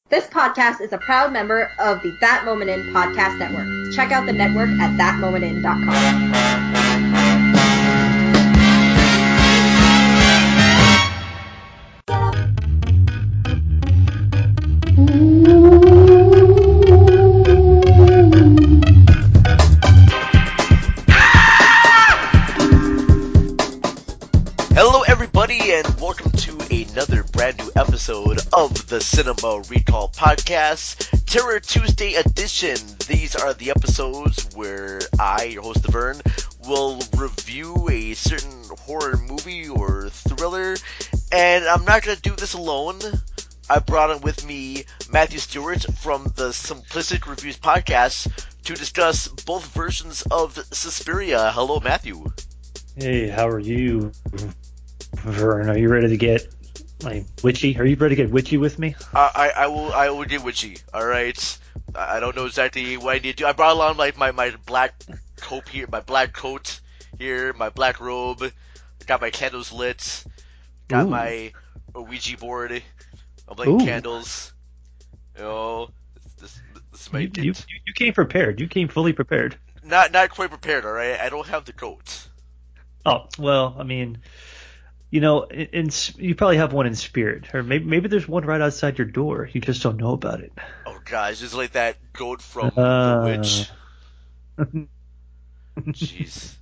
This podcast is a proud member of the That Moment In podcast network. Check out the network at thatmomentin.com. Hello everybody and welcome to another brand new episode of the Cinema Recall Podcast, Terror Tuesday edition. These are the episodes where I, your host the Vern, will review a certain horror movie or thriller, and I'm not going to do this alone. I brought in with me Matthew Stewart from the Simplistic Reviews podcast to discuss both versions of Suspiria. Hello Matthew. Hey, how are you, Vern? Are you ready to get witchy? Are you ready to get witchy with me? I will get witchy. All right. I don't know exactly what I need to do. I brought along my black coat here, my black robe. Got my candles lit. Got my Ouija board. I'm lighting candles. You know, this might you came prepared. You came fully prepared. Not quite prepared. All right. I don't have the coat. Oh, well, I mean, you know, you probably have one in spirit, or maybe there's one right outside your door. You just don't know about it. Oh gosh, just like that goat from The Witch. Jeez.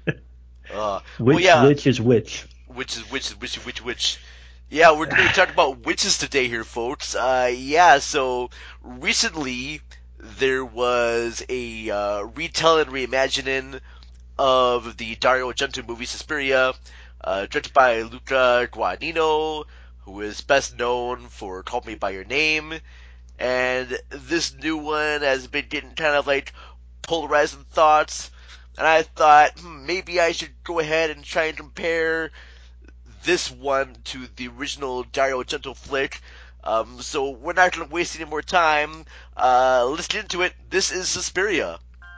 Witch is witch. Witch. Yeah, we're going to talk about witches today here, folks. So recently there was a retelling, reimagining of the Dario Argento movie Suspiria, directed by Luca Guadagnino, who is best known for Call Me By Your Name, and this new one has been getting kind of like polarizing thoughts, and I thought maybe I should go ahead and try and compare this one to the original Dario Argento flick. So we're not going to waste any more time. Let's get into it. This is Suspiria.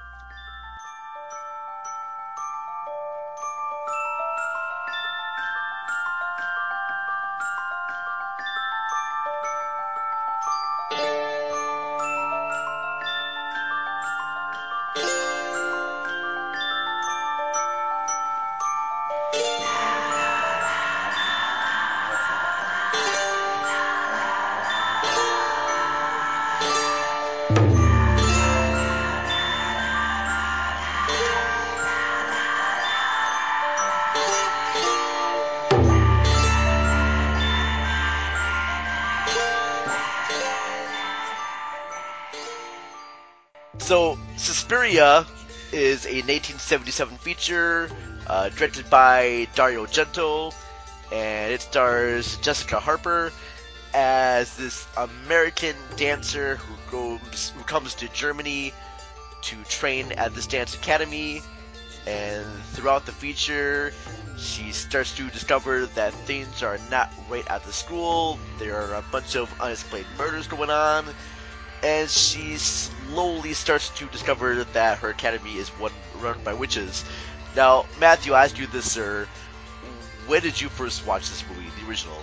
So, Suspiria is a 1977 feature directed by Dario Argento, and it stars Jessica Harper as this American dancer who comes to Germany to train at this dance academy, and throughout the feature she starts to discover that things are not right at the school. There are a bunch of unexplained murders going on, and she slowly starts to discover that her academy is run by witches. Now, Matthew, I ask you this, sir. When did you first watch this movie, the original?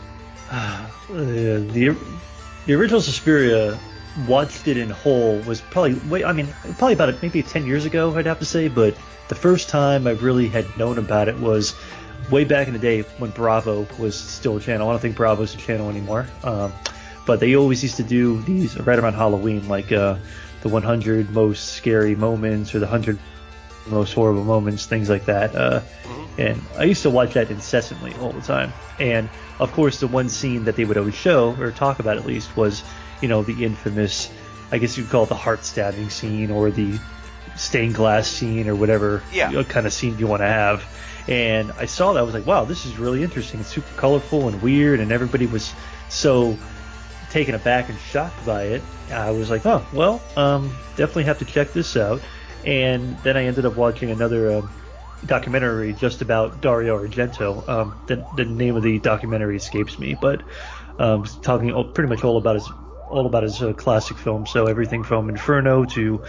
The original Suspiria, watched it in whole, was probably about maybe 10 years ago, I'd have to say, but the first time I really had known about it was way back in the day when Bravo was still a channel. I don't think Bravo's a channel anymore. But they always used to do these right around Halloween, like the 100 most scary moments or the 100 most horrible moments, things like that. And I used to watch that incessantly all the time. And, of course, the one scene that they would always show, or talk about at least, was, you know, the infamous, I guess you'd call it the heart-stabbing scene or the stained glass scene or whatever kind of scene you want to have. And I saw that. I was like, wow, this is really interesting. It's super colorful and weird, and everybody was so taken aback and shocked by it. I was like, oh, well, definitely have to check this out. And then I ended up watching another documentary just about Dario Argento. The name of the documentary escapes me, but talking pretty much all about his classic films. So everything from Inferno to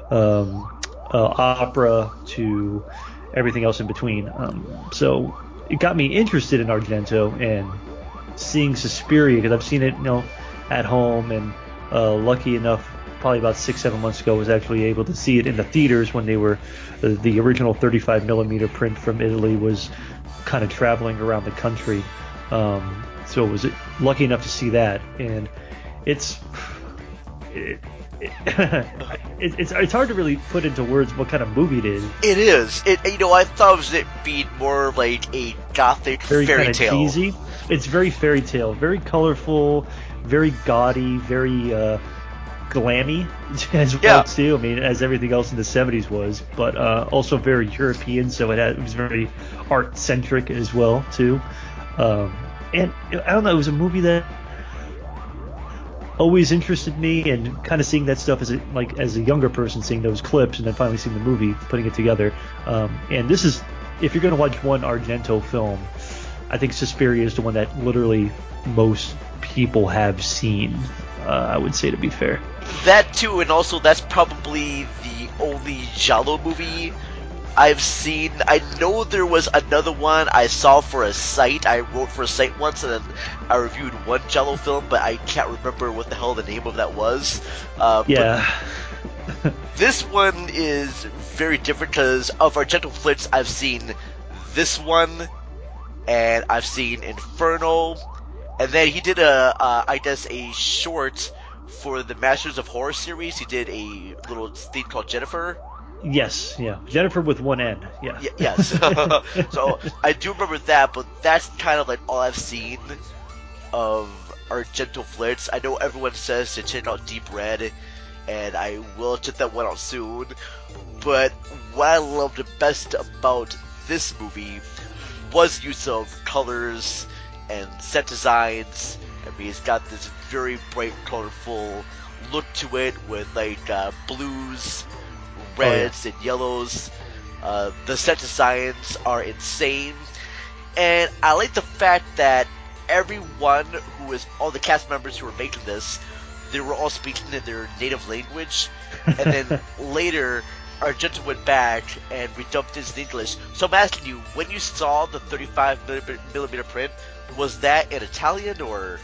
opera to everything else in between. So it got me interested in Argento and seeing Suspiria, because I've seen it, at home, and lucky enough, probably about 6-7 months ago, was actually able to see it in the theaters when they were the original 35 millimeter print from Italy was kind of traveling around the country. So was lucky enough to see that, and it's it's hard to really put into words what kind of movie it is. It is. I thought it was being more like a gothic Very fairy kind of tale. cheesy. It's very fairy tale, very colorful, very gaudy, very glammy as well too. I mean, as everything else in the 70s was, but also very European. So it was very art centric as well too. And I don't know, it was a movie that always interested me, and kind of seeing that stuff as a younger person, seeing those clips and then finally seeing the movie, putting it together. And this is, if you're going to watch one Argento film, I think Suspiria is the one that literally most people have seen, I would say, to be fair. That too, and also that's probably the only Giallo movie I've seen. I know there was another one I saw for a site. I wrote for a site once, and then I reviewed one Giallo film, but I can't remember what the hell the name of that was. Yeah. But this one is very different because of Argento flicks. I've seen this one, and I've seen Inferno, and then he did a short for the Masters of Horror series. He did a little thing called Jennifer. Yes, yeah. Jennifer with one N, yeah. Yes. So I do remember that, but that's kind of like all I've seen of Argento flicks. I know everyone says to check out Deep Red, and I will check that one out soon. But what I loved best about this movie was use of colors and set designs. I mean, it's got this very bright, colorful look to it with like blues, reds, and yellows. The set designs are insane, and I like the fact that everyone all the cast members who were making this, they were all speaking in their native language, and then later Argento went back and redubbed this in English. So I'm asking you, when you saw the 35 millimeter print, was that in Italian or?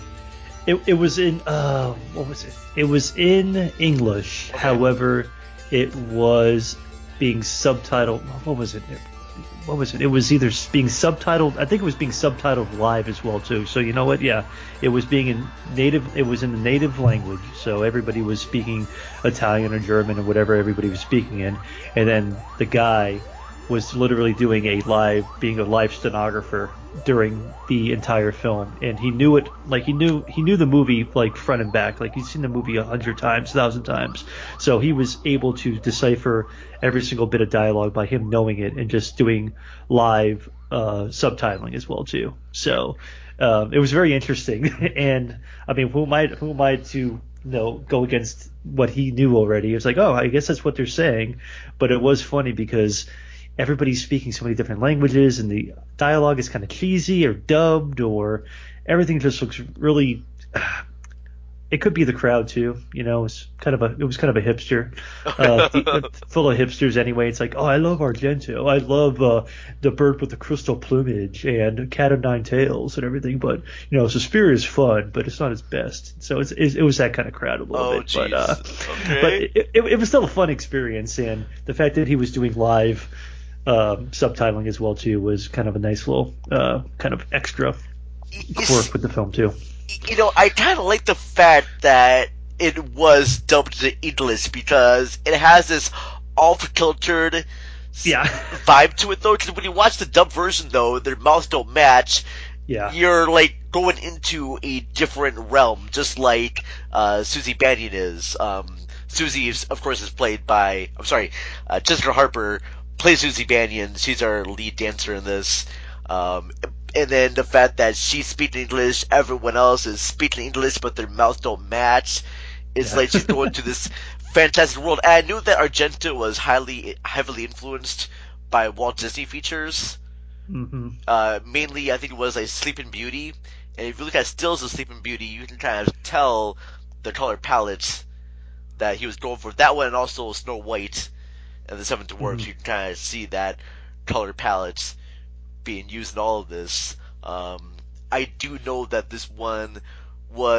It was in what was it? It was in English. Okay. However, it was being subtitled. What was it? It was either being subtitled. I think it was being subtitled live as well too. So you know what? Yeah, it was being in native. It was in the native language. So everybody was speaking Italian or German or whatever everybody was speaking in, and then the guy was literally doing being a live stenographer during the entire film, and he knew it, like he knew the movie like front and back, like he's seen the movie 100 times, 1,000 times, so he was able to decipher every single bit of dialogue by him knowing it and just doing live subtitling as well too. So it was very interesting, and I mean, who am I to go against what he knew already? It's like, oh, I guess that's what they're saying, but it was funny because everybody's speaking so many different languages, and the dialogue is kind of cheesy or dubbed, or everything just looks really. It could be the crowd too, it was kind of a hipster, full of hipsters anyway. It's like, oh, I love Argento, I love the bird with the crystal plumage and Cat of Nine Tails and everything, but Suspiria is fun, but it's not his best. So it was that kind of crowd a little bit, geez. But it was still a fun experience, and the fact that he was doing live subtitling as well too was kind of a nice little kind of extra quirk with the film too. I kind of like the fact that it was dubbed to English because it has this off-kiltered vibe to it, though. Because when you watch the dub version, though, their mouths don't match. Yeah. You're like going into a different realm, just like Susie Bannion is. Susie, of course, is played by Jessica Harper plays Susie Bannion. She's our lead dancer in this. And then the fact that she's speaking English, everyone else is speaking English, but their mouths don't match. It's like she's going to this fantastic world. And I knew that Argento was heavily influenced by Walt Disney features. Mm-hmm. Mainly, I think it was like Sleeping Beauty. And if you look at stills of Sleeping Beauty, you can kind of tell the color palettes that he was going for. That one, and also Snow White and the Seven Dwarfs. You can kind of see that color palettes being used in all of this. I do know that this one was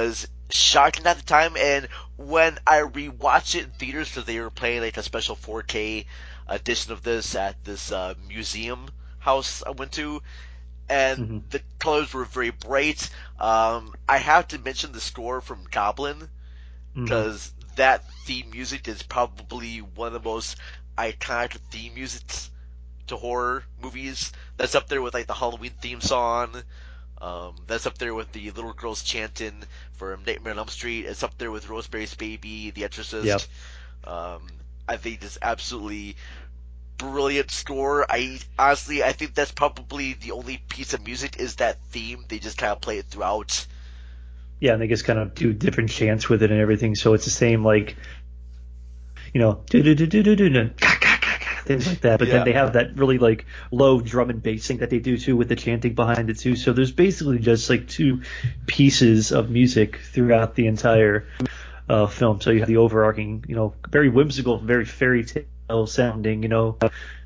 shocking at the time, and when I rewatched it in theaters, because they were playing like a special 4K edition of this at this museum house I went to, and the colors were very bright. I have to mention the score from Goblin, because that theme music is probably one of the most iconic theme musics to horror movies. That's up there with like the Halloween theme song. That's up there with the little girls chanting from Nightmare on Elm Street. It's up there with Rosemary's Baby, The Exorcist. Yep. I think it's absolutely brilliant score. I think that's probably the only piece of music is that theme. They just kind of play it throughout. Yeah, and they just kind of do different chants with it and everything, so it's the same, like, you know, things like that. But then they have that really like low drum and bass thing that they do too with the chanting behind it too. So there's basically just like two pieces of music throughout the entire film. So you have the overarching, you know, very whimsical, very fairy tale sounding, you know,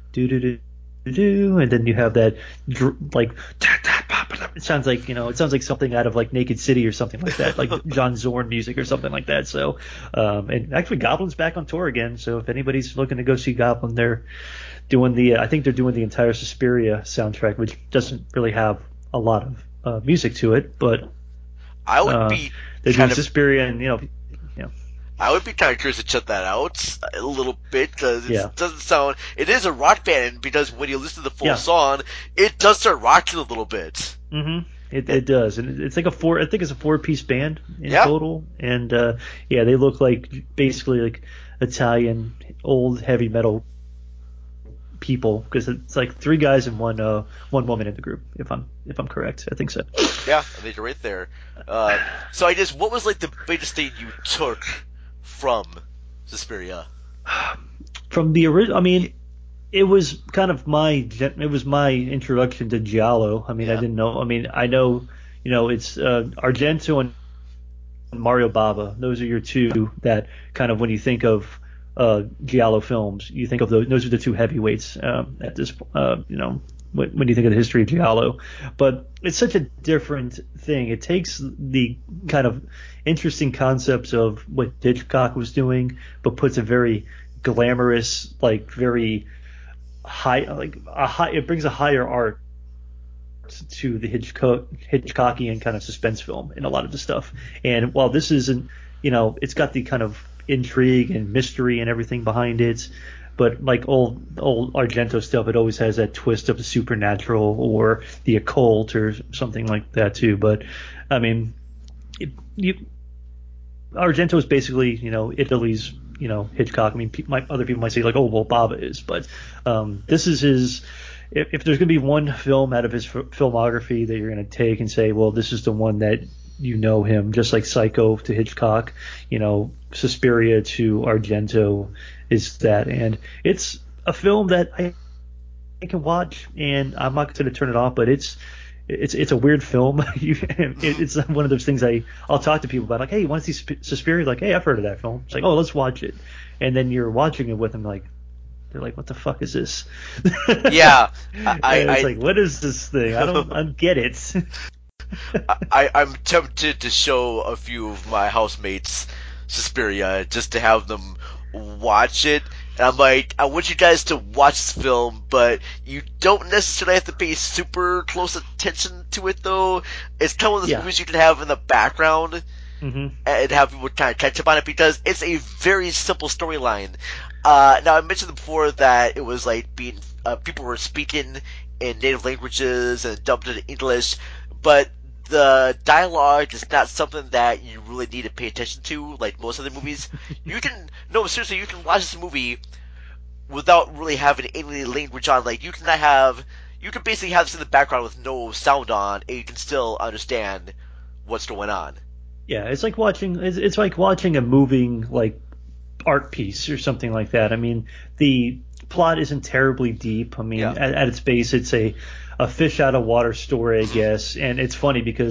and then you have that like it sounds like something out of like Naked City or something like that, like John Zorn music or something like that. So and actually Goblin's back on tour again, so if anybody's looking to go see Goblin, they're doing the I think they're doing the entire Suspiria soundtrack, which doesn't really have a lot of music to it, but I would be they're doing Suspiria, and you know I would be kind of curious to check that out a little bit, because it doesn't sound. It is a rock band, because when you listen to the full song, it does start rocking a little bit. It does, and it's like I think it's a 4-piece band in total, and they look like basically like Italian old heavy metal people, because it's like 3 guys and one woman in the group, if I'm correct. I think so. Yeah, I think you're right there. So I guess what was like the biggest thing you took from Suspiria? From the original, I mean, it was kind of my introduction to Giallo. I mean, I didn't know. I mean, I know, you know, it's Argento and Mario Bava. Those are your two that kind of, when you think of Giallo films, you think of those. Those are the 2 heavyweights at this, you know, when you think of the history of Giallo. But it's such a different thing. It takes the kind of interesting concepts of what Hitchcock was doing, but puts a very glamorous, like very high, it brings a higher art to the Hitchcockian kind of suspense film in a lot of the stuff. And while this isn't, you know, it's got the kind of intrigue and mystery and everything behind it, but like old Argento stuff, it always has that twist of the supernatural or the occult or something like that too. But I mean, Argento is basically, you know, Italy's, you know, Hitchcock. I mean, other people might say like, oh, well, Bava is, but this is his. If there's going to be one film out of his filmography that you're going to take and say, well, this is the one that you know him, just like Psycho to Hitchcock, you know, Suspiria to Argento is that. And it's a film that I can watch, and I'm not going to turn it off, but it's a weird film. It's one of those things I'll talk to people about, like, hey, you want to see Suspiria? Like, hey, I've heard of that film. It's like, oh, let's watch it. And then you're watching it with them, like, they're like, what the fuck is this? Yeah. It's like, what is this thing? I don't get it. I'm tempted to show a few of my housemates Suspiria just to have them watch it. And I'm like, I want you guys to watch this film, but you don't necessarily have to pay super close attention to it, though. It's kind of one of those movies you can have in the background and have people kind of catch up on it, because it's a very simple storyline. Now, I mentioned before that it was like people were speaking in native languages and dubbed into English, but the dialogue is not something that you really need to pay attention to, like most of the movies. You can watch this movie without really having any language on. Like, you can basically have this in the background with no sound on, and you can still understand what's going on. Yeah, it's like watching a moving, like, art piece or something like that. I mean, the plot isn't terribly deep. I mean, at its base, it's a fish out of water story, I guess. And it's funny because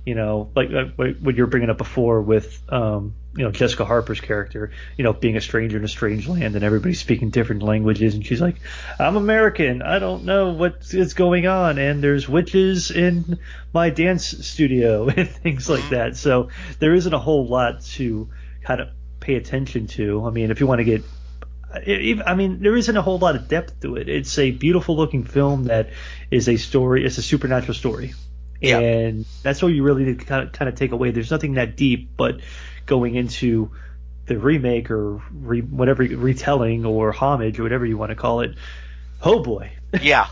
you know, like what you were bringing up before with, you know, Jessica Harper's character, you know, being a stranger in a strange land and everybody speaking different languages. And she's like, I'm American. I don't know what is going on. And there's witches in my dance studio and things like that. So there isn't a whole lot to kind of pay attention to. I mean, if you want to get, I mean, there isn't a whole lot of depth to it. It's a beautiful looking film that is a story. It's a supernatural story. Yeah. And that's what you really need to kind of take away. There's nothing that deep, but going into the remake or whatever, retelling or homage or whatever you want to call it, oh boy. Yeah.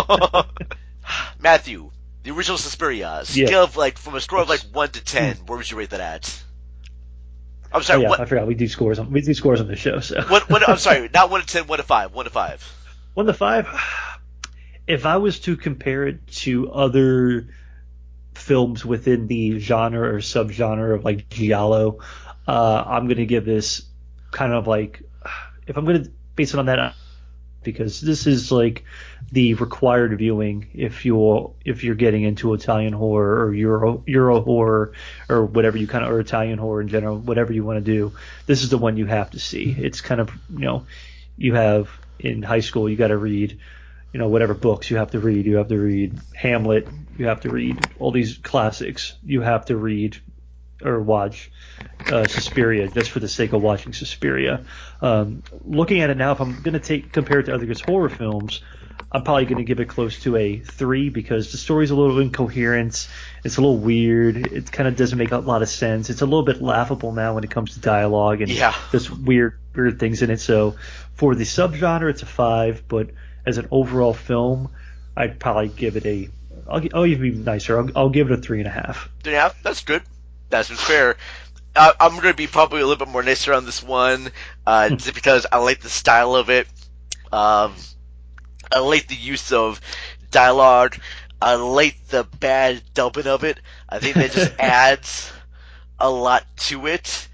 Matthew, the original Suspiria, scale of like, from a score of like 1 to 10, where would you rate that at? I'm sorry. I forgot we do scores on the show. So I'm sorry, not 1 to 10, 1 to 5. 1 to 5. 1 to 5. If I was to compare it to other films within the genre or subgenre of like giallo, I'm going to give this kind of like, if I'm going to base it on that, because this is like the required viewing if you're getting into Italian horror or Euro horror or whatever you kind of, or Italian horror in general, whatever you want to do, this is the one you have to see. It's kind of, you know, you have in high school, you got to read, you know, whatever books you have to read. You have to read Hamlet. You have to read all these classics. You have to read or watch Suspiria just for the sake of watching Suspiria. Looking at it now, if I'm going to compare it to other horror films, I'm probably going to give it close to a 3 because the story's a little incoherent. It's a little weird. It kind of doesn't make a lot of sense. It's a little bit laughable now when it comes to dialogue and there's weird things in it. So for the subgenre, it's a 5, but as an overall film, I'd probably give it I'll even be nicer. I'll give it a 3.5. 3.5? That's good. That's fair. I'm going to be probably a little bit more nicer on this one, just because I like the style of it. I like the use of dialogue. I like the bad dubbing of it. I think that just adds a lot to it.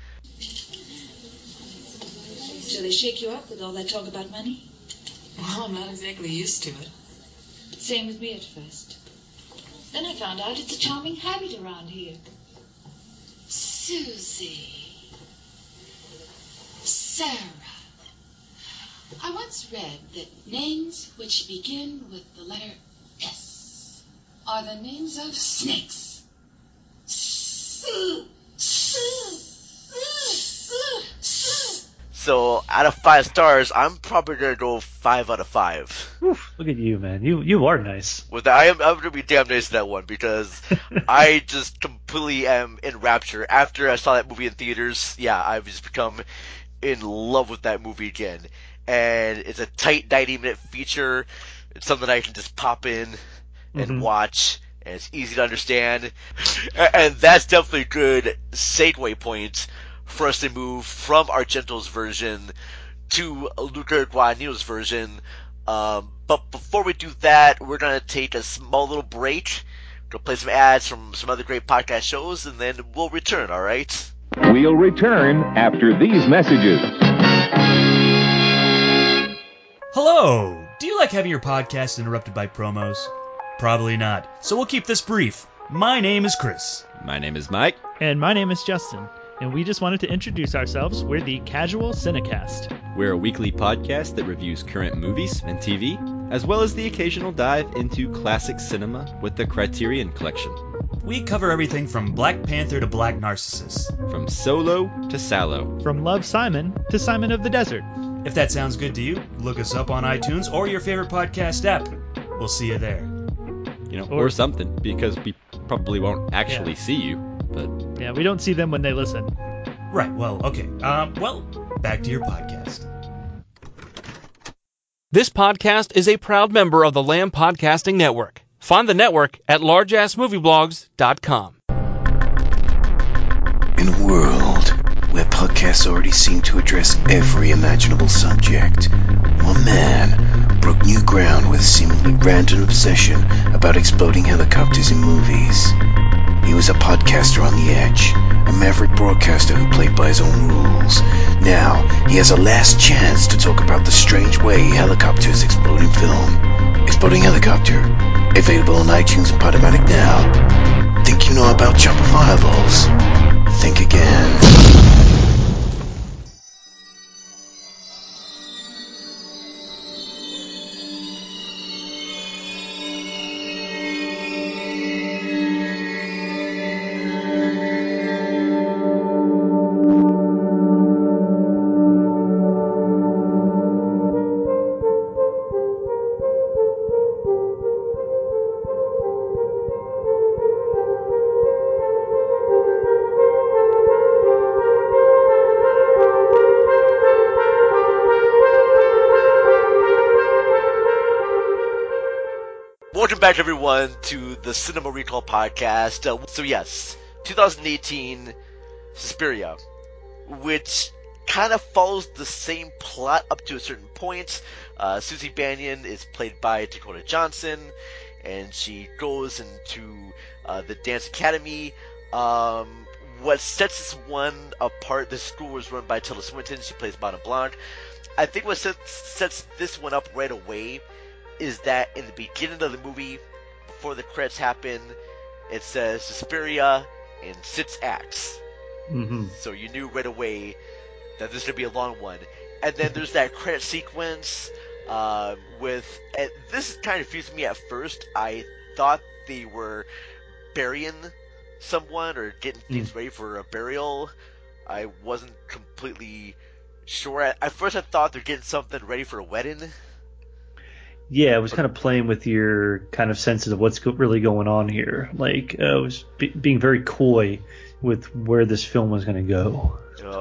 So they shake you up with all that talk about money? Well, I'm not exactly used to it. Same with me at first. Then I found out it's a charming habit around here. Susie. Sarah. I once read that names which begin with the letter S are the names of snakes. So, out of 5 stars, I'm probably going to go 5 out of 5. Oof, look at you, man. You are nice. With that, I'm going to be damn nice to that one because I just completely am in rapture. After I saw that movie in theaters, I've just become in love with that movie again. And it's a tight 90-minute feature. It's something I can just pop in and watch, and it's easy to understand. And that's definitely a good segue point for us to move from Argento's version to Luca Guadagnino's version. But before we do that, we're going to take a small little break. We'll play some ads from some other great podcast shows, and then we'll return, all right? We'll return after these messages. Hello! Do you like having your podcast interrupted by promos? Probably not. So we'll keep this brief. My name is Chris. My name is Mike. And my name is Justin. And we just wanted to introduce ourselves. We're the Casual Cinecast. We're a weekly podcast that reviews current movies and TV, as well as the occasional dive into classic cinema with the Criterion Collection. We cover everything from Black Panther to Black Narcissus. From Solo to Sallow. From Love, Simon to Simon of the Desert. If that sounds good to you, look us up on iTunes or your favorite podcast app. We'll see you there. Or something, because we probably won't actually see you. But yeah, we don't see them when they listen. Right, well, okay. Back to your podcast. This podcast is a proud member of the Lamb Podcasting Network. Find the network at largeassmovieblogs.com. In a world where podcasts already seem to address every imaginable subject, one man broke new ground with a seemingly random obsession about exploding helicopters in movies. He was a podcaster on the edge, a maverick broadcaster who played by his own rules. Now, he has a last chance to talk about the strange way helicopters explode in film. Exploding Helicopter, available on iTunes and Podomatic now. Think you know about chopper fireballs? Think again. Welcome back, everyone, to the Cinema Recall podcast. So yes, 2018 Suspiria, which kind of follows the same plot up to a certain point. Susie Bannion is played by Dakota Johnson, and she goes into the dance academy. What sets this one apart, this school was run by Tilda Swinton. She plays Madame Blanc. I think what sets this one up right away is that in the beginning of the movie, before the credits happen, it says Suspiria in 6 acts. Mm-hmm. So you knew right away that this is going to be a long one. And then there's that credit sequence with... And this kind of confused me at first. I thought they were burying someone or getting things ready for a burial. I wasn't completely sure. At first I thought they're getting something ready for a wedding. Yeah, it was kind of playing with your kind of senses of what's really going on here. Like, it was being very coy with where this film was going to go.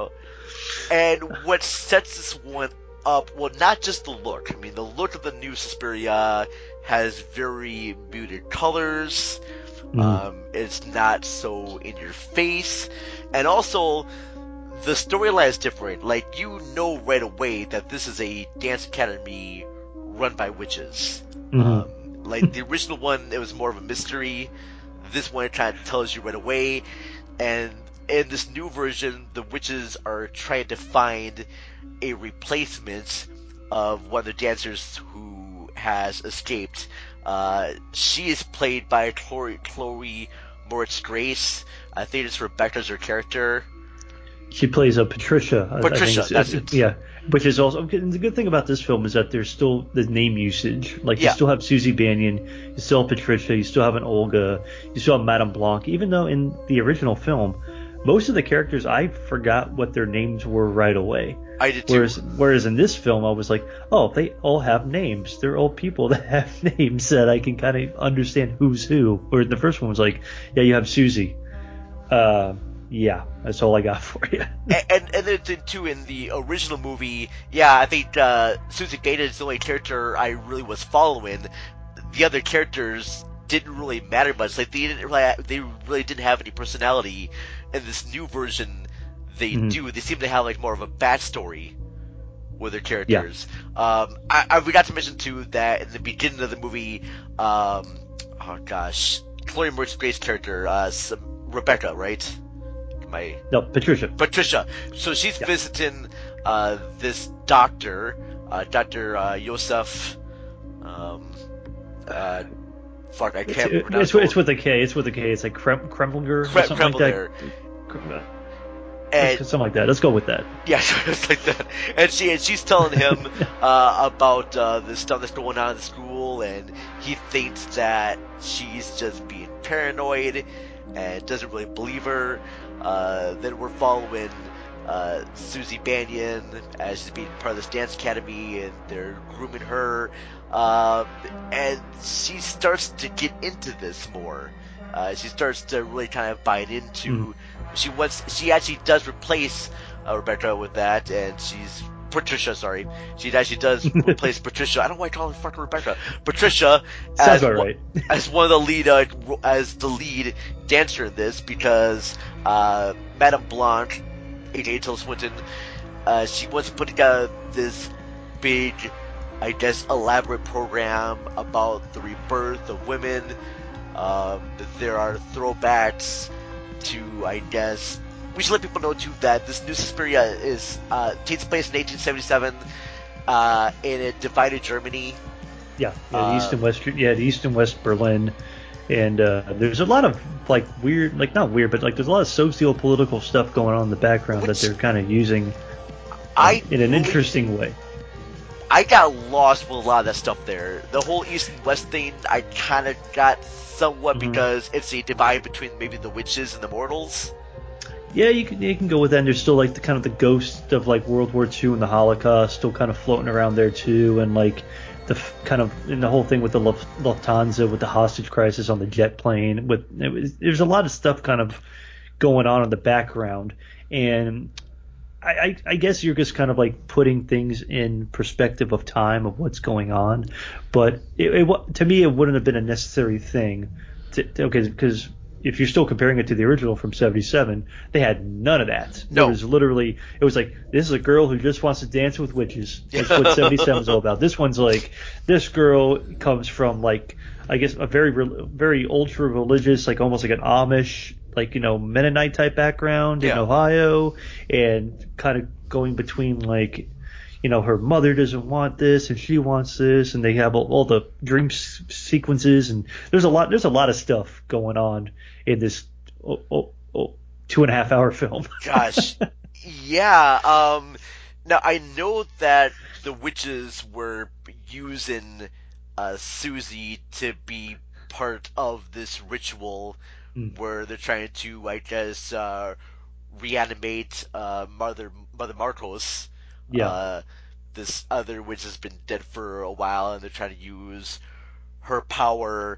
And what sets this one up, well, not just the look. I mean, the look of the new Suspiria has very muted colors. It's not so in your face. And also, the storyline is different. Like, you know right away that this is a dance academy run by witches. Like the original one, it was more of a mystery. This one, it kind of tells you right away. And in this new version, the witches are trying to find a replacement of one of the dancers who has escaped. She is played by Chloe Moritz Grace. I think it's Rebecca's her character. She plays Patricia. Patricia, that's it. Yeah, which is also the good thing about this film is that there's still the name usage. Like you still have Susie Bannion, you still have Patricia, you still have an Olga, you still have Madame Blanc. Even though in the original film, most of the characters I forgot what their names were right away. I did too. Whereas in this film, I was like, oh, they all have names. They're all people that have names that I can kind of understand who's who. Where the first one was like, yeah, you have Susie. Yeah, that's all I got for you. and then too, in the original movie, yeah, I think Susie Bannion is the only character I really was following. The other characters didn't really matter much. Like they really didn't have any personality. In this new version, they do. They seem to have like more of a backstory with their characters. Yeah. I forgot to mention too that in the beginning of the movie, Chloe Moritz Grace's character, Rebecca, right? No, Patricia. Patricia. So she's visiting this doctor, Dr. Yosef. Fuck, I can't pronounce it. It's with a K. It's with a K. It's like Kremlinger or something like that. And, something like that. Let's go with that. Yeah, it's like that. And she's telling him about this stuff that's going on in the school, and he thinks that she's just being paranoid and doesn't really believe her. Then we're following Susie Bannion as she's being part of this dance academy, and they're grooming her. And she starts to get into this more. She starts to really kind of buy into. She actually does replace Rebecca with that, and Patricia. Sorry, she actually does replace Patricia. I don't know why I call her fucking Rebecca. Patricia as one of the lead dancer in this, because Madame Blanc, aka Tilda Swinton, she wants to put together this big, I guess, elaborate program about the rebirth of women. There are throwbacks to, I guess, we should let people know too that this new Suspiria takes place in 1877 in a divided Germany. The East and West Berlin, And there's a lot of like weird, like not weird, but like there's a lot of socio-political stuff going on in the background that they're kind of using in an interesting way. I got lost with a lot of that stuff there. The whole East and West thing, I kind of got somewhat because it's a divide between maybe the witches and the mortals. Yeah, you can go with that. And there's still like the kind of the ghost of like World War II and the Holocaust still kind of floating around there too, and like the kind of in the whole thing with the Lufthansa with the hostage crisis on the jet plane. There's a lot of stuff kind of going on in the background, and I guess you're just kind of like putting things in perspective of time of what's going on, but to me it wouldn't have been a necessary thing because if you're still comparing it to the original from 77, they had none of that. No. It was like, this is a girl who just wants to dance with witches. That's what 77 is all about. This one's like, this girl comes from like, I guess a very ultra religious, like almost like an Amish, like, Mennonite type background in Ohio, and kind of going between like, her mother doesn't want this and she wants this, and they have all the dream sequences, and there's a lot of stuff going on in this 2.5 hour film. Gosh. Yeah. Now I know that the witches were using Susie to be part of this ritual where they're trying to, I guess, reanimate Mother Marcos. Yeah. This other witch has been dead for a while, and they're trying to use her power.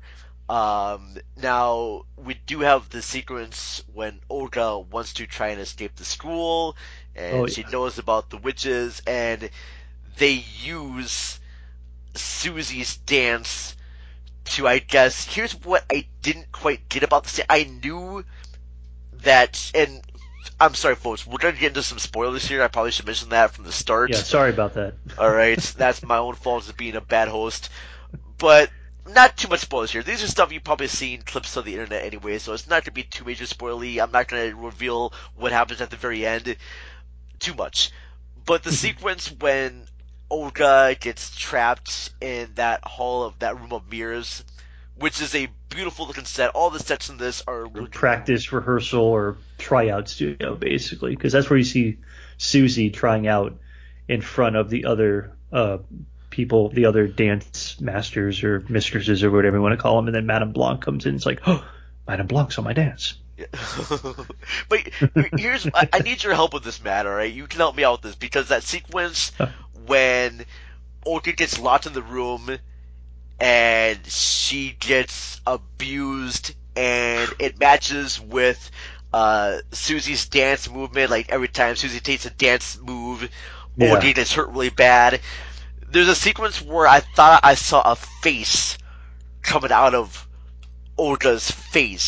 Now, we do have the sequence when Olga wants to try and escape the school, and she knows about the witches, and they use Susie's dance to, I guess, here's what I didn't quite get about the scene. I knew that, and I'm sorry, folks, we're going to get into some spoilers here. I probably should mention that from the start. Yeah, sorry about that. Alright, that's my own fault as being a bad host. But not too much spoilers here. These are stuff you've probably seen clips on the internet anyway, so it's not going to be too major spoilery. I'm not going to reveal what happens at the very end too much. But the sequence when Olga gets trapped in that room of mirrors, which is a beautiful looking set. All the sets in this are practice, rehearsal, or tryout studio, basically, because that's where you see Susie trying out in front of the other people, the other dance masters or mistresses or whatever you want to call them, and then Madame Blanc comes in. It's like, oh, Madame Blanc's on my dance. Yeah. But here's, I need your help with this, Matt. All right, you can help me out with this, because that sequence when Olga gets locked in the room and she gets abused, and it matches with Susie's dance movement. Like every time Susie takes a dance move, Olga gets hurt really bad. There's a sequence where I thought I saw a face coming out of Olga's face.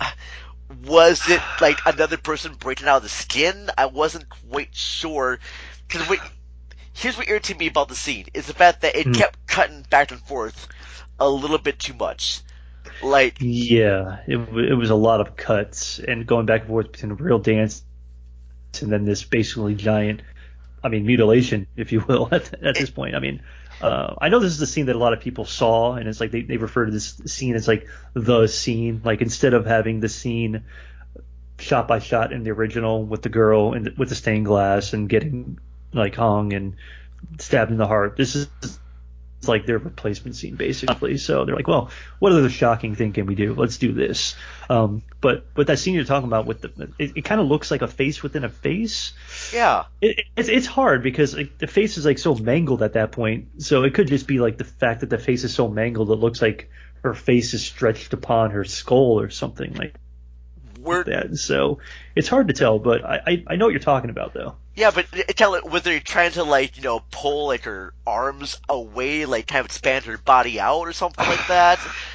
Was it like another person breaking out of the skin? I wasn't quite sure. Because here's what irritated me about the scene, is the fact that it kept cutting back and forth a little bit too much. Like, yeah, it was a lot of cuts and going back and forth between a real dance and then this basically giant, mutilation, if you will, at this point. I know this is the scene that a lot of people saw, and it's like they refer to this scene as like the scene. Like, instead of having the scene shot by shot in the original with the girl and with the stained glass and getting like hung and stabbed in the heart, this is like their replacement scene, basically. So they're like, well, what other shocking thing can we do? Let's do this. But with that scene you're talking about, with it kind of looks like a face within a face. Yeah. It's hard because the face is like so mangled at that point. So it could just be like the fact that the face is so mangled, it looks like her face is stretched upon her skull or something like that. So it's hard to tell, but I know what you're talking about, though. Yeah, but tell it, were they trying to pull like her arms away, like kind of expand her body out or something like that?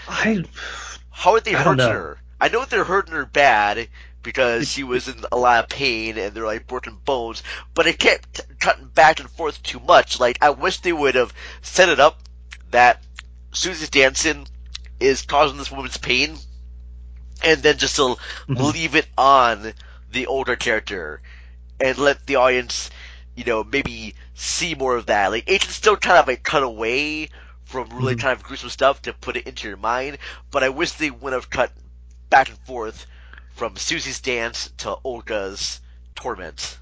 How are they hurting her? I know they're hurting her bad because she was in a lot of pain and they're like broken bones, but it kept cutting back and forth too much. Like, I wish they would have set it up that Susie's dancing is causing this woman's pain, and then just to leave it on the older character and let the audience, maybe see more of that. Like, it can still kind of like cut away from really kind of gruesome stuff to put it into your mind. But I wish they would have cut back and forth from Susie's dance to Olga's torment.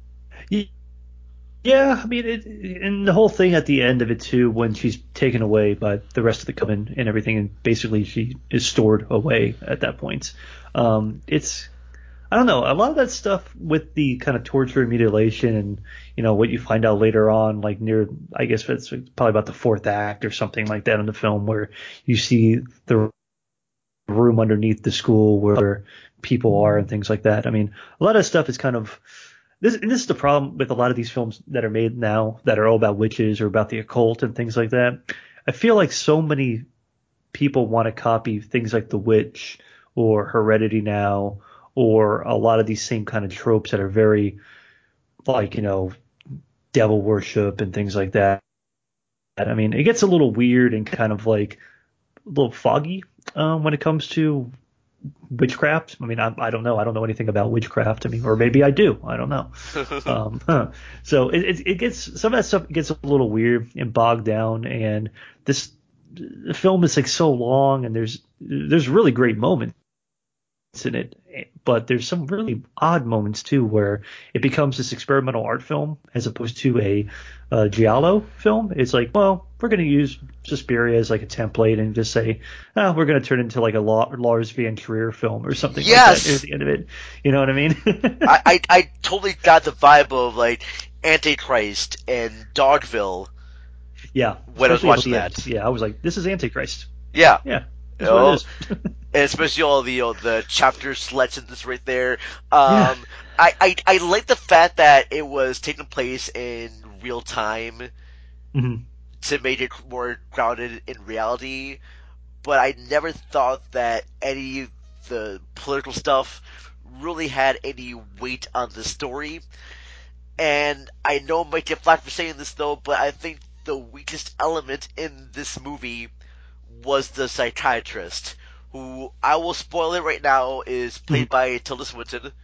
Yeah, I mean, and the whole thing at the end of it too, when she's taken away by the rest of the coven and everything, and basically she is stored away at that point. It's, I don't know, a lot of that stuff with the kind of torture and mutilation, and what you find out later on, like near, I guess it's probably about the fourth act or something like that in the film, where you see the room underneath the school where people are and things like that. I mean, a lot of stuff is kind of. This is the problem with a lot of these films that are made now that are all about witches or about the occult and things like that. I feel like so many people want to copy things like The Witch or Heredity now, or a lot of these same kind of tropes that are very like, devil worship and things like that. I mean, it gets a little weird and kind of like a little foggy when it comes to witchcraft. I mean, I don't know. I don't know anything about witchcraft. I mean, or maybe I do. I don't know. So it gets, some of that stuff gets a little weird and bogged down. And the film is like so long, and there's really great moments in it, but there's some really odd moments too, where it becomes this experimental art film as opposed to a giallo film. It's like, well, we're going to use Suspiria as like a template and just say, we're going to turn it into like a Lars von Trier film or something like that at the end of it. You know what I mean? I totally got the vibe of like Antichrist and Dogville. Yeah. When I was watching that. End. Yeah, I was like, this is Antichrist. Yeah. Yeah. That's what it is. And especially all the chapter selections right there. I like the fact that it was taking place in real time to make it more grounded in reality. But I never thought that any of the political stuff really had any weight on the story. And I know I might get flack for saying this though, but I think the weakest element in this movie was the psychiatrist, who, I will spoil it right now, is played by Tilda Swinton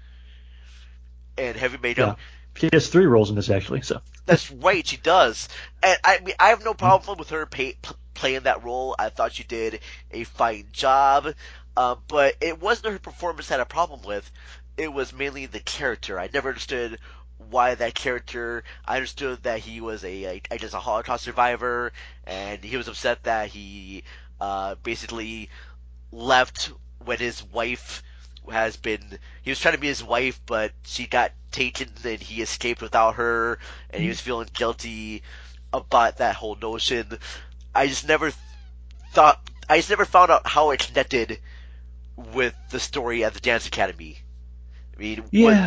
in heavy makeup. Yeah. She has 3 roles in this, actually. So that's right, she does. And I mean, I have no problem with her playing that role. I thought she did a fine job, but it wasn't her performance I had a problem with. It was mainly the character. I never understood why that character. I understood that he was a Holocaust survivor, and he was upset that he basically left when his wife he was trying to be his wife, but she got taken and he escaped without her, and he was feeling guilty about that whole notion. I just never found out how it connected with the story at the Dance Academy. I mean,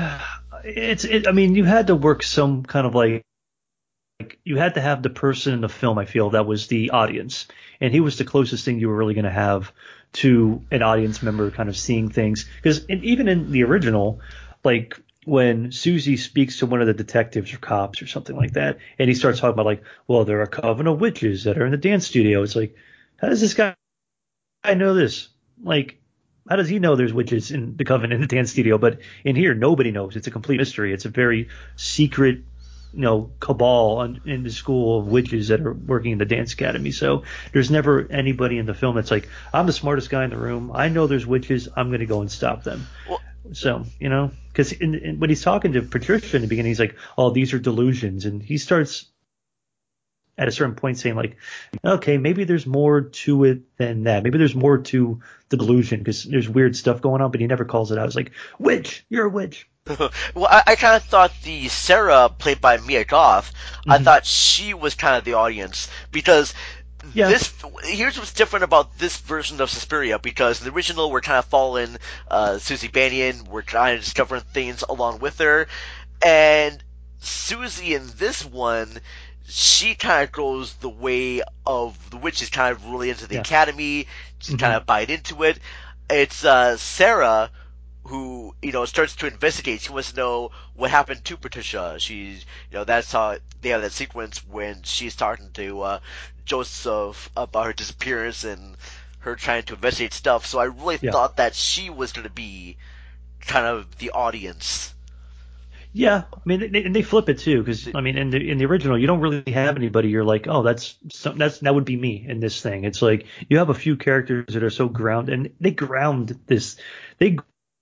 I mean, you had to work some kind of like you had to have the person in the film, I feel, that was the audience, and he was the closest thing you were really going to have to an audience member kind of seeing things. Because even in the original, like when Susie speaks to one of the detectives or cops or something like that, and he starts talking about like, well, there are a coven of witches that are in the dance studio. It's like, how does this guy know this? Like, how does he know there's witches in the coven in the dance studio? But in here, nobody knows. It's a complete mystery. It's a very secret, cabal in the school of witches that are working in the dance academy. So there's never anybody in the film that's like, I'm the smartest guy in the room. I know there's witches. I'm going to go and stop them. Well, so, because when he's talking to Patricia in the beginning, he's like, oh, these are delusions. And he starts at a certain point saying like, okay, maybe there's more to it than that. Maybe there's more to the delusion because there's weird stuff going on, but he never calls it out. It's like, witch, you're a witch. Well, I kind of thought the Sarah played by Mia Goth, I thought she was kind of the audience, because here's what's different about this version of Suspiria, because in the original we're kind of following Susie Bannion, we're trying to discover things along with her, and Susie in this one, she kind of goes the way of the witches, kind of really into the academy, she's kind of buying into it. It's Sarah who, starts to investigate. She wants to know what happened to Patricia. She's, that's how they have that sequence when she's talking to Joseph about her disappearance and her trying to investigate stuff. So I really thought that she was going to be kind of the audience. Yeah, I mean, they flip it too, because I mean, in the original, you don't really have anybody. You're like, oh, that would be me in this thing. It's like you have a few characters that are so grounded, and they ground this. They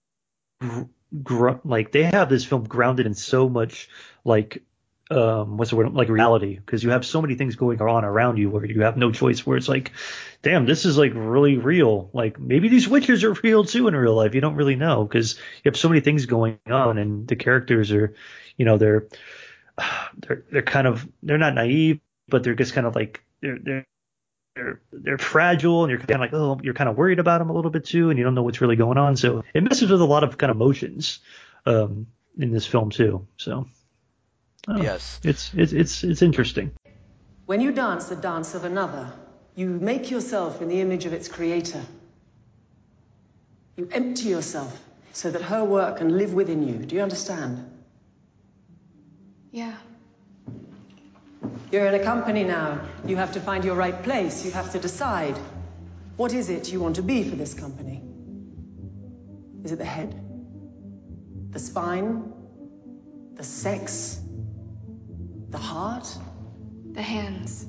like they have this film grounded in so much like what's the word, like reality, because you have so many things going on around you where you have no choice, where it's like, damn, this is like really real. Like maybe these witches are real too in real life. You don't really know, because you have so many things going on, and the characters are, you know, they're kind of, they're not naive, but they're just kind of like they're fragile, and you're kind of like, oh, you're kind of worried about them a little bit too, and you don't know what's really going on. So it messes with a lot of kind of emotions in this film too. So yes, it's interesting. When you dance the dance of another, you make yourself in the image of its creator. You empty yourself so that her work can live within you. Do you understand? Yeah. You're in a company now. You have to find your right place. You have to decide. What is it you want to be for this company? Is it the head? The spine? The sex? The heart? The hands.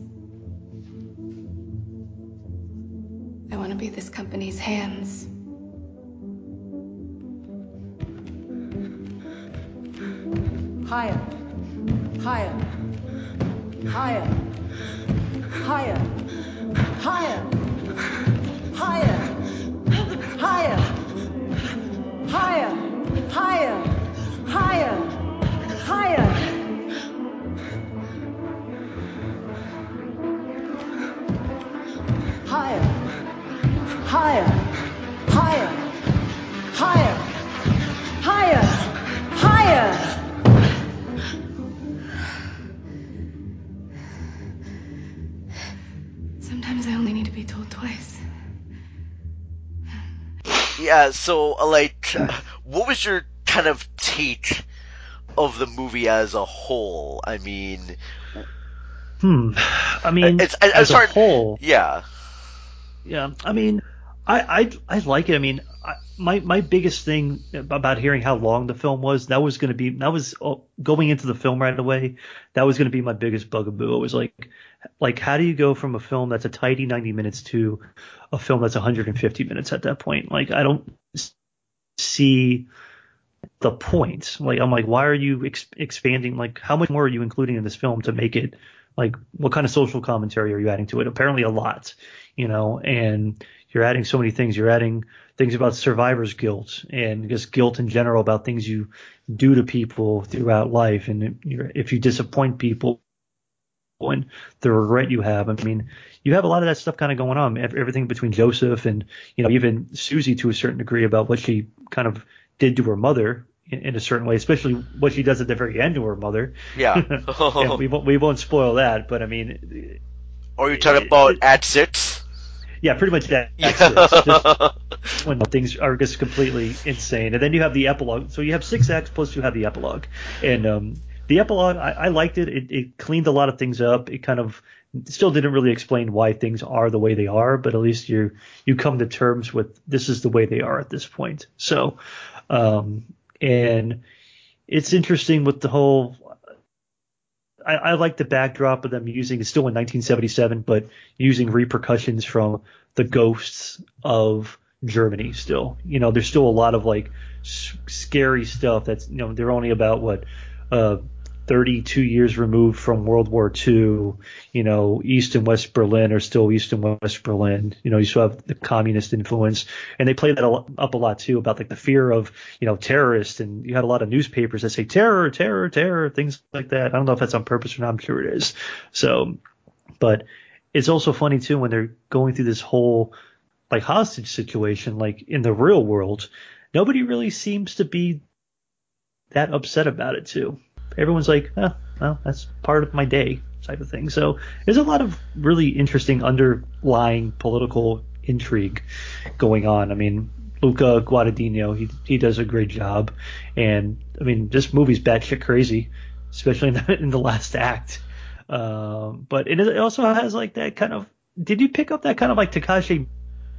I want to be this company's hands. Higher. Higher. Higher. Higher. Higher. Higher. Higher. Higher. Higher. Higher. Higher. Higher. Higher. Higher. Higher. Higher. Higher. Sometimes I only need to be told twice. Yeah, so, like, what was your kind of take of the movie as a whole? I mean... I mean, as a whole... Yeah. Yeah, I mean, I like it. I mean, my biggest thing about hearing how long the film was, that was going into the film right away, that was going to be my biggest bugaboo. It was like how do you go from a film that's a tidy 90 minutes to a film that's 150 minutes at that point? Like, I don't see the point. Like, I'm like, why are you expanding? Like, how much more are you including in this film to make it, like, what kind of social commentary are you adding to it? Apparently a lot, you know, and you're adding so many things. You're adding things about survivor's guilt and just guilt in general about things you do to people throughout life. And if you disappoint people and the regret you have, I mean, you have a lot of that stuff kind of going on. Everything between Joseph and, you know, even Susie to a certain degree about what she kind of did to her mother in a certain way, especially what she does at the very end to her mother. Yeah. And we won't spoil that, but I mean. Or you talking about Act 6? Yeah, pretty much that. Just when things are just completely insane. And then you have the epilogue. So you have 6 acts plus you have the epilogue. And the epilogue, I liked it. It cleaned a lot of things up. It kind of still didn't really explain why things are the way they are, but at least you come to terms with this is the way they are at this point. So, and it's interesting with the whole. I like the backdrop of them using, it's still in 1977, but using repercussions from the ghosts of Germany still. You know, there's still a lot of like scary stuff that's, you know, they're only about 32 years removed from World War II. You know, East and West Berlin are still East and West Berlin. You know, you still have the communist influence, and they play that up a lot too about like the fear of, you know, terrorists. And you had a lot of newspapers that say terror, terror, terror, things like that. I don't know if that's on purpose or not. I'm sure it is. So, but it's also funny too when they're going through this whole like hostage situation, like in the real world, nobody really seems to be that upset about it too. Everyone's like, oh, well, that's part of my day type of thing. So there's a lot of really interesting underlying political intrigue going on. I mean, Luca Guadagnino, he does a great job. And, I mean, this movie's batshit crazy, especially in the last act. But it also has like that kind of – did you pick up that kind of like Takashi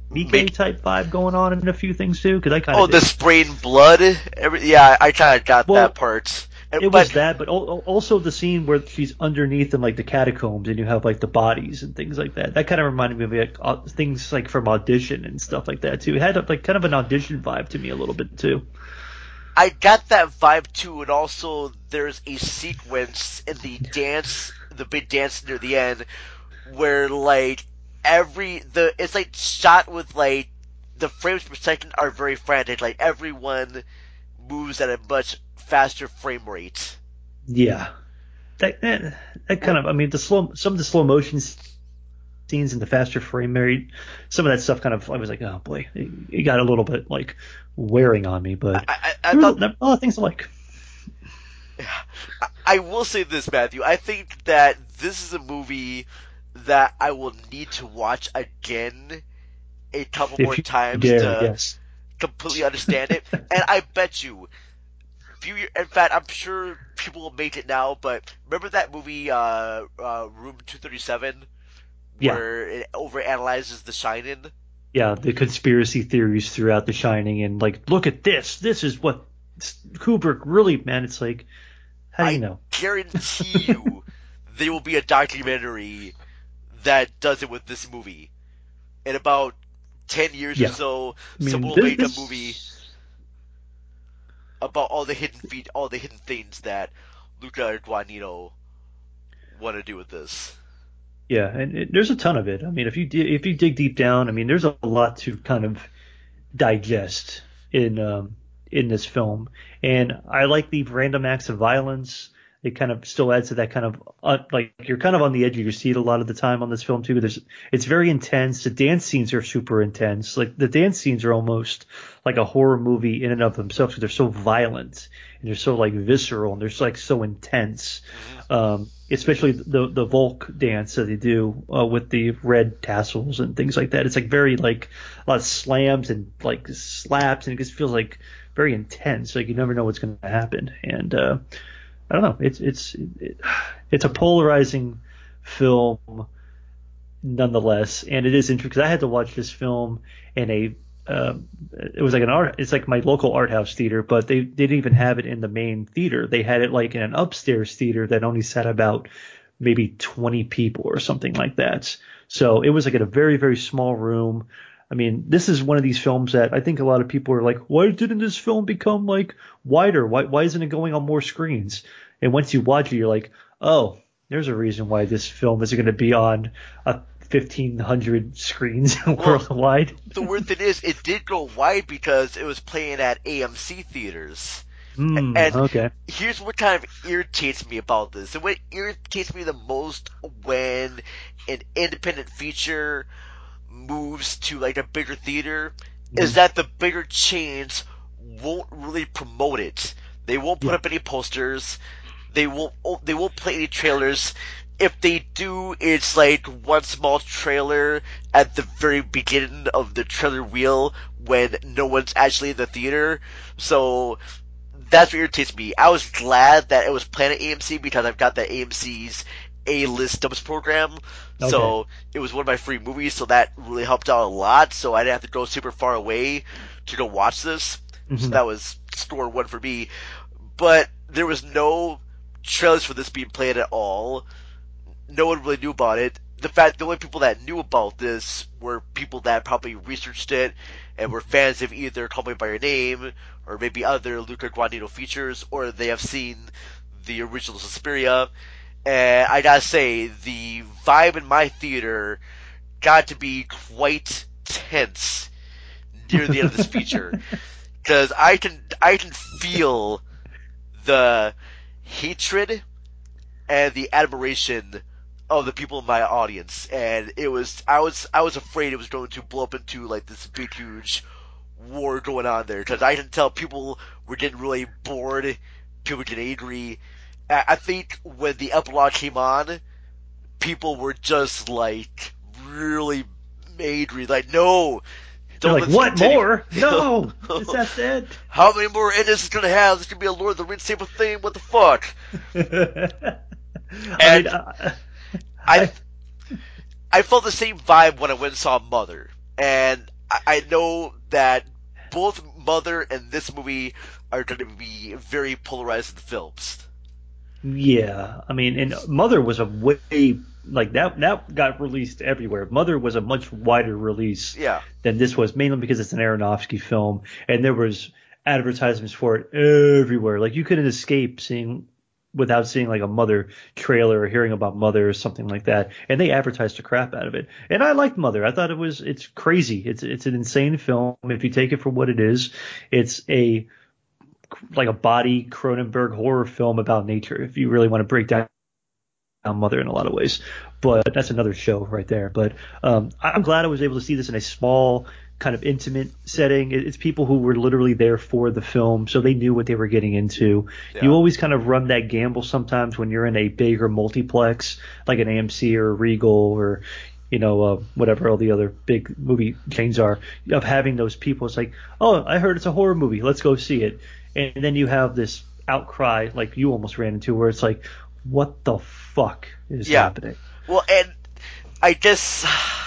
Miike type vibe going on in a few things too, because I kind of the spraying blood. I kind of got that part. Was that, but also the scene where she's underneath in like the catacombs, and you have like the bodies and things like that. That kind of reminded me of like things like from Audition and stuff like that too. It had like kind of an Audition vibe to me a little bit too. I got that vibe too, and also there's a sequence in the big dance near the end, where like it's like shot with like the frames per second are very frantic, like everyone moves at a much faster frame rate. Yeah, that kind of, I mean, some of the slow motion scenes and the faster frame rate, some of that stuff kind of, I was like, oh boy, it got a little bit like wearing on me, but I thought a lot of things I like. I will say this, Matthew. I think that this is a movie that I will need to watch again a couple more times to completely understand it. And I bet you, in fact, I'm sure people will make it now, but remember that movie, Room 237, where it overanalyzes The Shining? Yeah, the conspiracy theories throughout The Shining, and like, look at this. This is what Kubrick really meant. It's like, how do you know? I guarantee you there will be a documentary that does it with this movie. In about 10 years or so, someone will make a movie about all the hidden things that Luca Guadagnino want to do with this. Yeah, and there's a ton of it. I mean, if you dig deep down, I mean, there's a lot to kind of digest in this film, and I like the random acts of violence. It kind of still adds to that kind of like you're kind of on the edge of your seat a lot of the time on this film too. It's very intense. The dance scenes are super intense. Like the dance scenes are almost like a horror movie in and of themselves because they're so violent and they're so like visceral and they're like so intense. Especially the Volk dance that they do with the red tassels and things like that. It's like very like a lot of slams and like slaps, and it just feels like very intense. Like you never know what's going to happen. And I don't know. It's a polarizing film, nonetheless, and it is interesting because I had to watch this film in it was like it's like my local art house theater, but they didn't even have it in the main theater. They had it like in an upstairs theater that only sat about maybe 20 people or something like that. So it was like in a very, very small room. I mean, this is one of these films that I think a lot of people are like, why didn't this film become like wider? Why isn't it going on more screens? And once you watch it, you're like, oh, there's a reason why this film isn't going to be on 1,500 screens worldwide. The weird thing is, it did go wide because it was playing at AMC theaters. And okay. Here's what kind of irritates me about this. And what irritates me the most when an independent feature moves to like a bigger theater is that the bigger chains won't really promote it. They won't put up any posters. They won't play any trailers. If they do, it's like one small trailer at the very beginning of the trailer reel when no one's actually in the theater. So that's what irritates me. I was glad that it was playing at AMC because I've got the AMC's A-list dubs program. Okay. So it was one of my free movies, so that really helped out a lot. So I didn't have to go super far away to go watch this. So that was score one for me. But there was no trailers for this being played at all. No one really knew about it. The only people that knew about this were people that probably researched it and were fans of either Call Me By Your Name or maybe other Luca Guadagnino features, or they have seen the original Suspiria. And I gotta say, the vibe in my theater got to be quite tense near the end of this feature. Because I can feel the hatred and the admiration of the people in my audience, and I was afraid it was going to blow up into like this big huge war going on there, because I can tell people were getting really bored, people were getting angry. I think when the epilogue came on, people were just like really angry, like no. They're like, what continue. More? No, is that dead? How many more endings is gonna have? This could be a Lord of the Rings type of thing. What the fuck? And I felt the same vibe when I went and saw Mother, and I know that both Mother and this movie are going to be very polarized films. Yeah, I mean, and Mother was a way like that got released everywhere. Mother was a much wider release than this was, mainly because it's an Aronofsky film, and there was advertisements for it everywhere. Like you couldn't escape without seeing like a Mother trailer or hearing about Mother or something like that. And they advertised the crap out of it. And I liked Mother. I thought it's crazy. It's an insane film. If you take it for what it is, it's like a body Cronenberg horror film about nature, if you really want to break down Mother in a lot of ways. But that's another show right there. But I'm glad I was able to see this in a small kind of intimate setting. It's people who were literally there for the film, so they knew what they were getting into. Yeah. You always kind of run that gamble sometimes when you're in a bigger multiplex, like an AMC or a Regal or whatever all the other big movie chains are, of having those people. It's like, oh, I heard it's a horror movie, let's go see it. And then you have this outcry like you almost ran into, where it's like, what the fuck is happening? Well, and I guess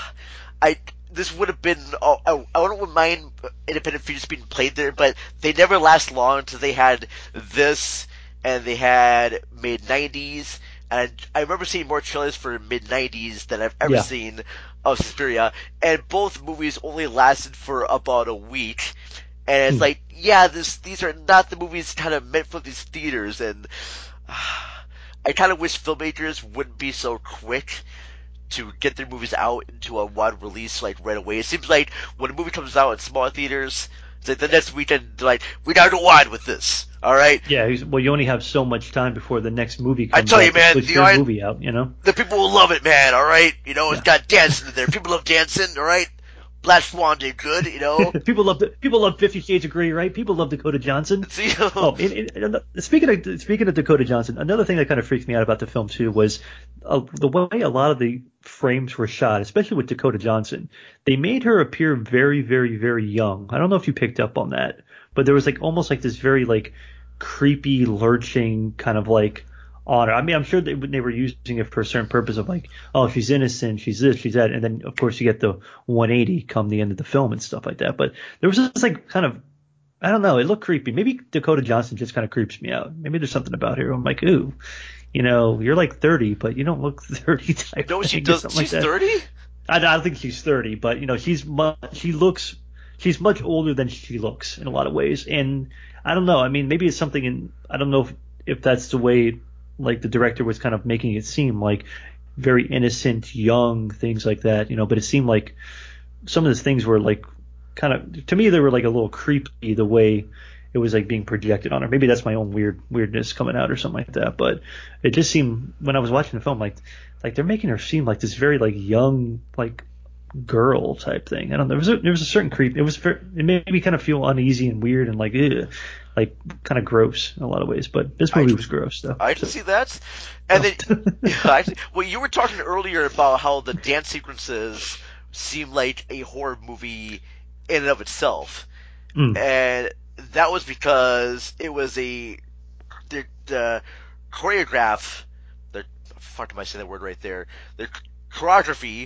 this would have been, I wouldn't mind independent features being played there, but they never last long until they had this and they had mid-90s. And I remember seeing more trailers for mid-90s than I've ever seen of Suspiria. And both movies only lasted for about a week. And it's like, these are not the movies kind of meant for these theaters. And I kind of wish filmmakers wouldn't be so quick to get their movies out into a wide release like right away. It seems like when a movie comes out in smaller theaters, it's like the next weekend, they're like, we gotta go wide with this. All right. Yeah. Well, you only have so much time before the next movie comes. I tell you, man, movie out. The people will love it, man. All right. It's got dancing in there. People love dancing. All right. Black Swan did good, People love 50 Shades of Grey, right? People love Dakota Johnson. Speaking of Dakota Johnson, another thing that kind of freaked me out about the film too was the way a lot of the frames were shot, especially with Dakota Johnson. They made her appear very, very, very young. I don't know if you picked up on that, but there was like almost like this very like creepy, lurching kind of like honor. I mean, I'm sure they were using it for a certain purpose of like, oh, she's innocent, she's this, she's that, and then of course you get the 180 come the end of the film and stuff like that. But there was this like kind of, I don't know, it looked creepy. Maybe Dakota Johnson just kind of creeps me out. Maybe there's something about her. I'm like, ooh, you're like 30, but you don't look 30 type. No, she does. She's 30? I don't think she's 30, but she's much older than she looks in a lot of ways. And I don't know. I mean, maybe it's something I don't know if that's the way like the director was kind of making it seem like very innocent, young, things like that, but it seemed like some of those things were like kind of, to me, they were like a little creepy the way it was like being projected on her. Maybe that's my own weirdness coming out or something like that. But it just seemed when I was watching the film, like they're making her seem like this very like young, like girl type thing. I don't know. There was a certain creep. It made me kind of feel uneasy and weird and like, ugh, like kind of gross in a lot of ways. But this movie was gross though. I can see that. And then, well, you were talking earlier about how the dance sequences seem like a horror movie in and of itself, and that was because it was the choreograph. The fuck am I saying that word right there? The choreography.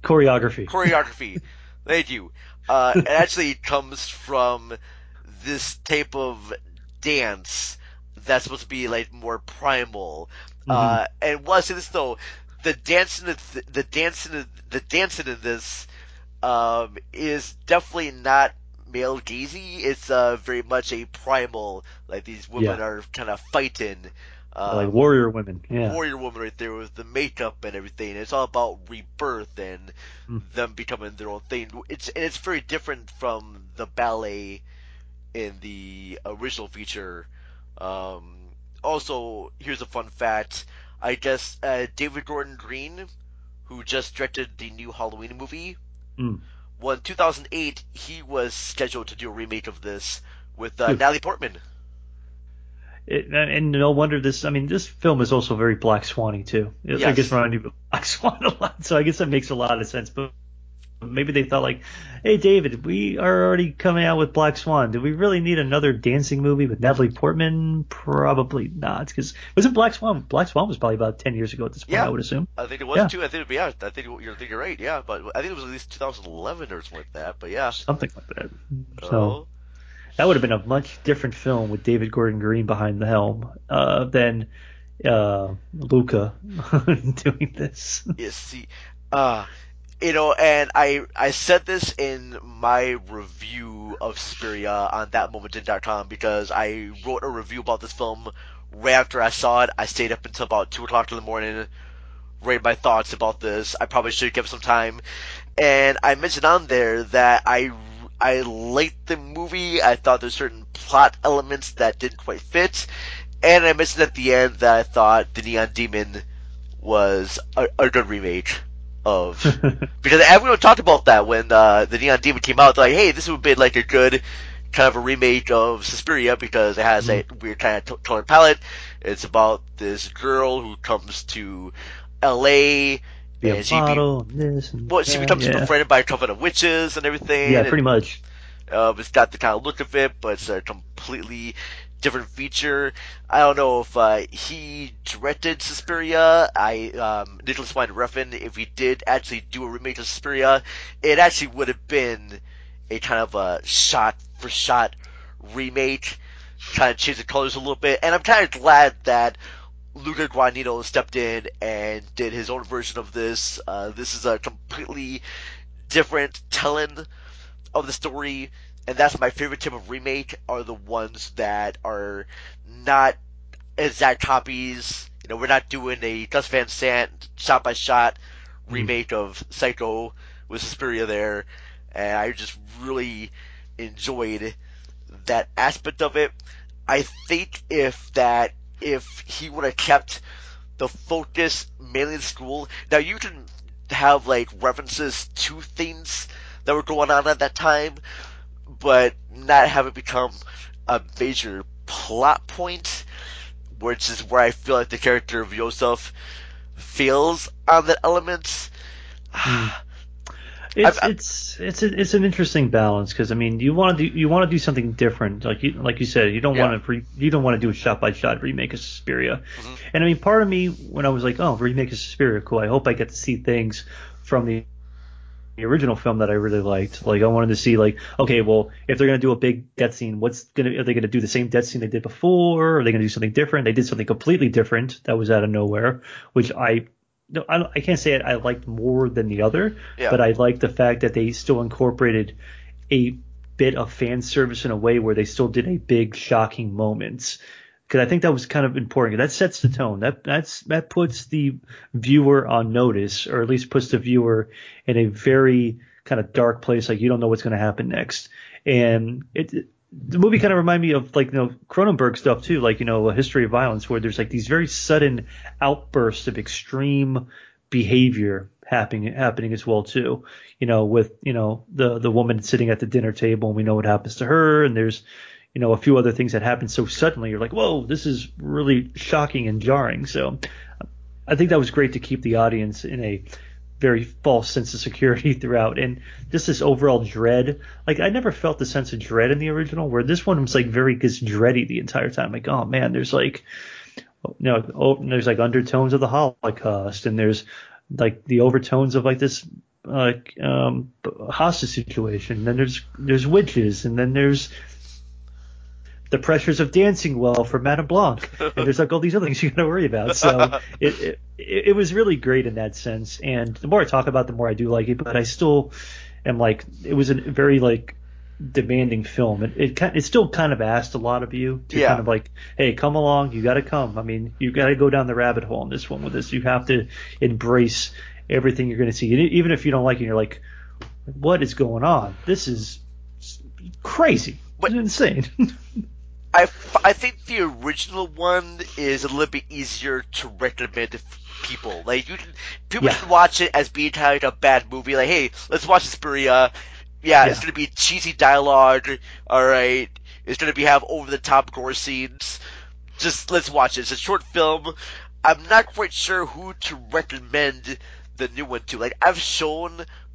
Thank you. It actually comes from this type of dance that's supposed to be like more primal. And while I say this though, the dancing in this is definitely not male gazy. It's very much a primal, like these women are kind of fighting. Like warrior women, warrior woman right there with the makeup and everything. It's all about rebirth and them becoming their own thing. It's very different from the ballet in the original feature. Also, here's a fun fact. I guess David Gordon Green, who just directed the new Halloween movie, well, in 2008 he was scheduled to do a remake of this with Natalie Portman. And no wonder this film is also very Black Swan-y too. I guess reminding me of Black Swan a lot, so I guess that makes a lot of sense. But Maybe they thought like, hey, David, we are already coming out with Black Swan. Do we really need another dancing movie with Natalie Portman? Probably not. Because wasn't Black Swan? Black Swan was probably about 10 years ago at this point, I would assume. I think it was too. I think you're right. Yeah, but I think it was at least 2011 or something like that. But yeah, something like that. So that would have been a much different film with David Gordon Green behind the helm than Luca doing this. Yes, see, and I said this in my review of Suspiria on ThatMomentin.com because I wrote a review about this film right after I saw it. I stayed up until about 2 o'clock in the morning, writing my thoughts about this. I probably should have kept some time. And I mentioned on there that I liked the movie. I thought there's certain plot elements that didn't quite fit. And I mentioned at the end that I thought The Neon Demon was a good remake of, because everyone talked about that when The Neon Demon came out. They're like, hey, this would be like a good kind of a remake of Suspiria because it has a weird kind of tone and palette. It's about this girl who comes to L.A. and she becomes befriended by a couple of witches and everything. Yeah, pretty much. It's got the kind of look of it, but it's a completely different feature. I don't know if he directed Suspiria. Nicholas Winding Refn, if he did actually do a remake of Suspiria, it actually would have been a kind of a shot-for-shot remake, kind of change the colors a little bit. And I'm kind of glad that Luca Guadagnino stepped in and did his own version of this. This is a completely different telling of the story. And that's my favorite type of remake, are the ones that are not exact copies. You know, we're not doing a Gus Van Sant shot-by-shot remake of Psycho with Suspiria there. And I just really enjoyed that aspect of it. I think if he would have kept the focus mainly in school. Now, you can have, like, references to things that were going on at that time, but not have it become a major plot point, which is where I feel like the character of Yosef fails on that element. It's an interesting balance, because I mean, you want to do something different, like you said, you don't want to do a shot by shot remake of Suspiria. And I mean, part of me, when I was like, oh, remake of Suspiria, cool, I hope I get to see things from the original film that I really liked. Like, I wanted to see, like, okay, well, if they're gonna do a big death scene, are they gonna do the same death scene they did before? Or are they gonna do something different? They did something completely different that was out of nowhere, which I can't say I liked more than the other, but I liked the fact that they still incorporated a bit of fan service in a way where they still did a big shocking moments. Because I think that was kind of important. That sets the tone. That puts the viewer on notice, or at least puts the viewer in a very kind of dark place, like you don't know what's going to happen next. And the movie kind of reminded me of, like, Cronenberg stuff too, like, A History of Violence, where there's like these very sudden outbursts of extreme behavior happening as well too. With the woman sitting at the dinner table, and we know what happens to her, and there's a few other things that happen so suddenly. You're like, whoa, this is really shocking and jarring. So I think that was great to keep the audience in a very false sense of security throughout. And just this overall dread. Like, I never felt the sense of dread in the original, where this one was like very just dready the entire time. Like, oh man, there's like, there's like undertones of the Holocaust, and there's like the overtones of like this hostage situation. And then there's witches, and then there's the pressures of dancing well for Madame Blanc, and there's like all these other things you got to worry about. So it was really great in that sense. And the more I talk about it, the more I do like it. But I still am like, it was a very like demanding film. It still kind of asked a lot of you to kind of like, hey, come along, you got to come. I mean, you got to go down the rabbit hole in this one with this. You have to embrace everything you're going to see, and even if you don't like it, you're like, what is going on? This is crazy. It's insane. I think the original one is a little bit easier to recommend to people. Like, people can watch it as being kind of like a bad movie. Like, hey, let's watch Suspiria. It's going to be cheesy dialogue. All right, it's going to have over the top gore scenes. Just let's watch it. It's a short film. I'm not quite sure who to recommend the new one to. Like, I've shown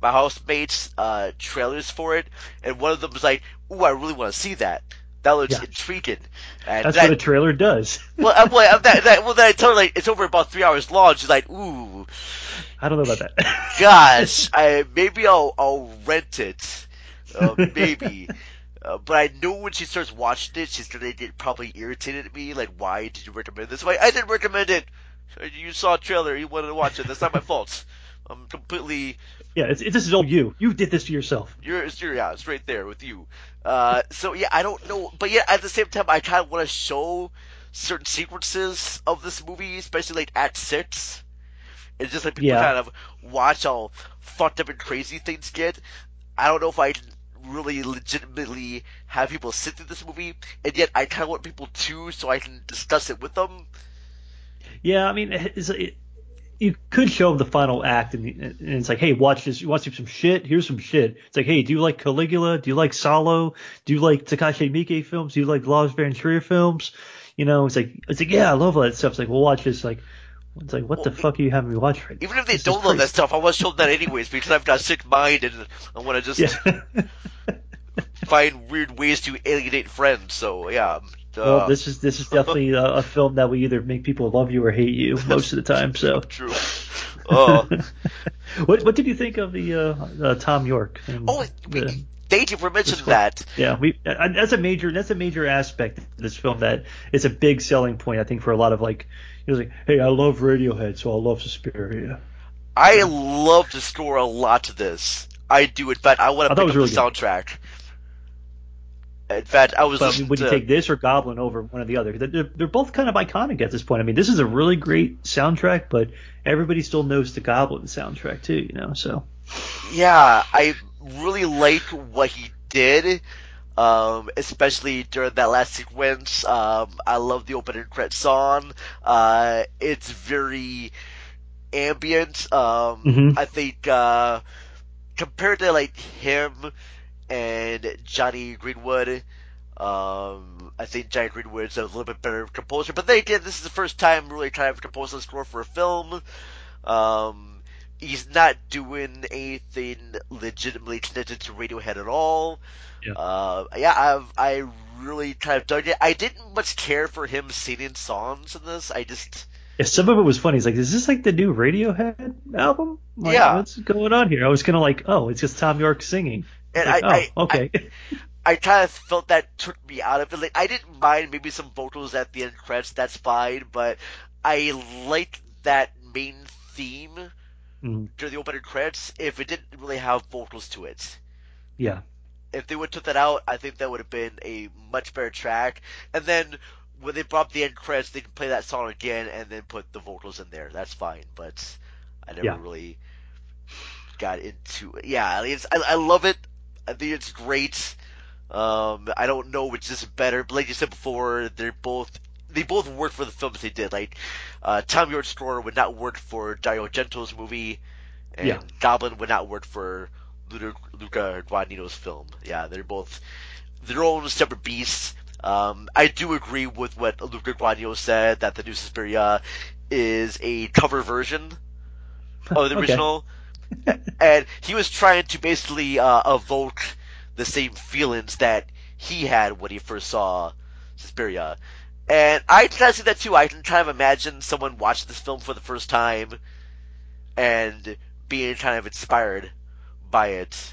my housemates trailers for it, and one of them was like, "Ooh, I really want to see that. That looks intriguing." And that's what a trailer does. Well, then I told her, like, it's over about 3 hours long. She's like, "Ooh, I don't know about that." gosh, maybe I'll rent it, maybe." But I know when she starts watching it, she's gonna get probably irritated at me. Like, why did you recommend this? Like, I didn't recommend it. You saw a trailer. You wanted to watch it. That's not my fault. I'm completely. Yeah, this is all you. You did this to yourself. It's right there with you. So yeah, I don't know, but yeah, at the same time, I kind of want to show certain sequences of this movie, especially like Act 6. It's just like people kind of watch how fucked up and crazy things get. I don't know if I can really legitimately have people sit through this movie, and yet I kind of want people to, so I can discuss it with them. Yeah, I mean, you could show them the final act, and it's like, hey, watch this. You want to see some shit? Here's some shit. It's like, hey, do you like Caligula? Do you like Salo? Do you like Takashi Miike films? Do you like Lars von Trier films? You know, it's like, yeah, I love all that stuff. It's like, well, watch this. Like, it's like, what the fuck are you having me watch right now? Even if they don't love that stuff, I want to show them that anyways, because I've got a sick mind and I want to just find weird ways to alienate friends. So yeah. Well, this is definitely a film that will either make people love you or hate you most of the time. So true. What did you think of the Tom York? Thank you for mentioning that. Yeah, that's a major aspect of this film that it's a big selling point, I think, for a lot of like, he was like, hey, I love Radiohead, so I love Suspiria. I love the score a lot to this. I do. In fact, I want to pick up the soundtrack. In fact, I was. But would you take this or Goblin over one or the other? They're both kind of iconic at this point. I mean, this is a really great soundtrack, but everybody still knows the Goblin soundtrack too, you know. So. Yeah, I really like what he did, especially during that last sequence. I love the opening credit song. It's very ambient. I think compared to like him and Johnny Greenwood, I think Johnny Greenwood's a little bit better composer. But then again, this is the first time really trying to compose a score for a film. He's not doing anything legitimately connected to Radiohead at all. Yeah. I really kind of dug it. I didn't much care for him singing songs in this. Yeah, some of it was funny. He's like, is this like the new Radiohead album? Like, yeah. What's going on here? I was kind of like, oh, it's just Tom York singing. And like, okay. I kind of felt that took me out of it. Like, I didn't mind maybe some vocals at the end credits. That's fine. But I liked that main theme during the opening credits if it didn't really have vocals to it. Yeah. If they would have took that out, I think that would have been a much better track. And then when they brought up the end credits, they can play that song again and then put the vocals in there. That's fine. But I never really got into it. Yeah, I love it. I think it's great. I don't know which is better, but like you said before, they both work for the films they did. Like Tom York's score would not work for Dario Argento's movie, and Goblin would not work for Luca Guadagnino's film. Yeah, they're both their own separate beasts. I do agree with what Luca Guadagnino said, that the new Suspiria is a cover version of the original. And he was trying to basically evoke the same feelings that he had when he first saw Suspiria. And I kind of see that too. I can kind of imagine someone watching this film for the first time and being kind of inspired by it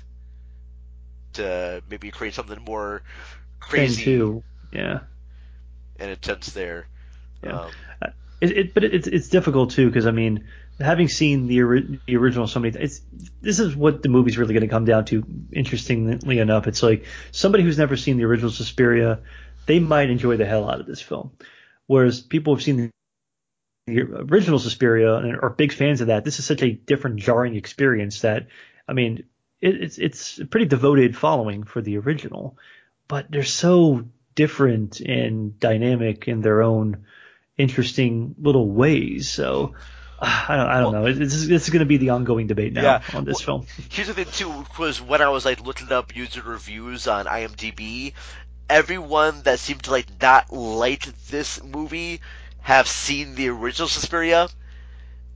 to maybe create something more crazy and intense there. Yeah. But it's difficult too, because I mean, having seen the original so many times, this is what the movie's really going to come down to. Interestingly enough, it's like somebody who's never seen the original Suspiria, they might enjoy the hell out of this film, whereas people who've seen the original Suspiria and are big fans of that, this is such a different, jarring experience that, I mean, it's a pretty devoted following for the original, but they're so different and dynamic in their own interesting little ways. So I don't know. This is going to be the ongoing debate now on this film. Here's the thing too, was when I was like looking up user reviews on IMDb, everyone that seemed to like not like this movie have seen the original Suspiria,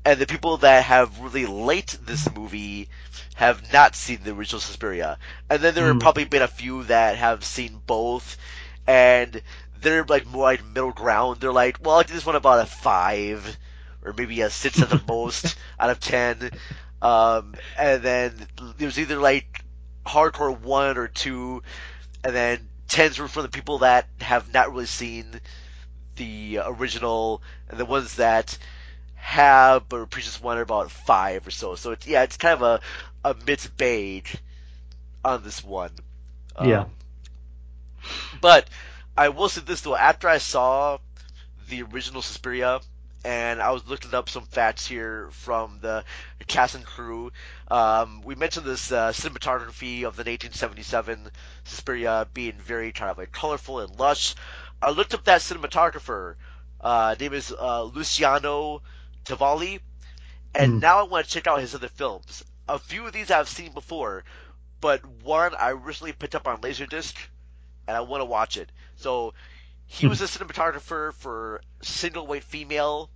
And the people that have really liked this movie have not seen the original Suspiria. And then there have probably been a few that have seen both, and they're like more like middle ground. They're like, well, I give this one about a 5, or maybe a 6 at the most out of 10. And then there's either like hardcore 1 or 2, and then 10s were for the people that have not really seen the original, and the ones that have but previous one are about 5 or so. So it's kind of a mixed bag on this one. Yeah. But I will say this though, after I saw the original Suspiria, and I was looking up some facts here from the cast and crew. We mentioned this cinematography of the 1977 Suspiria being very kind of like colorful and lush. I looked up that cinematographer. Name is Luciano Tavalli, and now I want to check out his other films. A few of these I've seen before, but one I recently picked up on Laserdisc, and I want to watch it. So he was a cinematographer for Single White Female,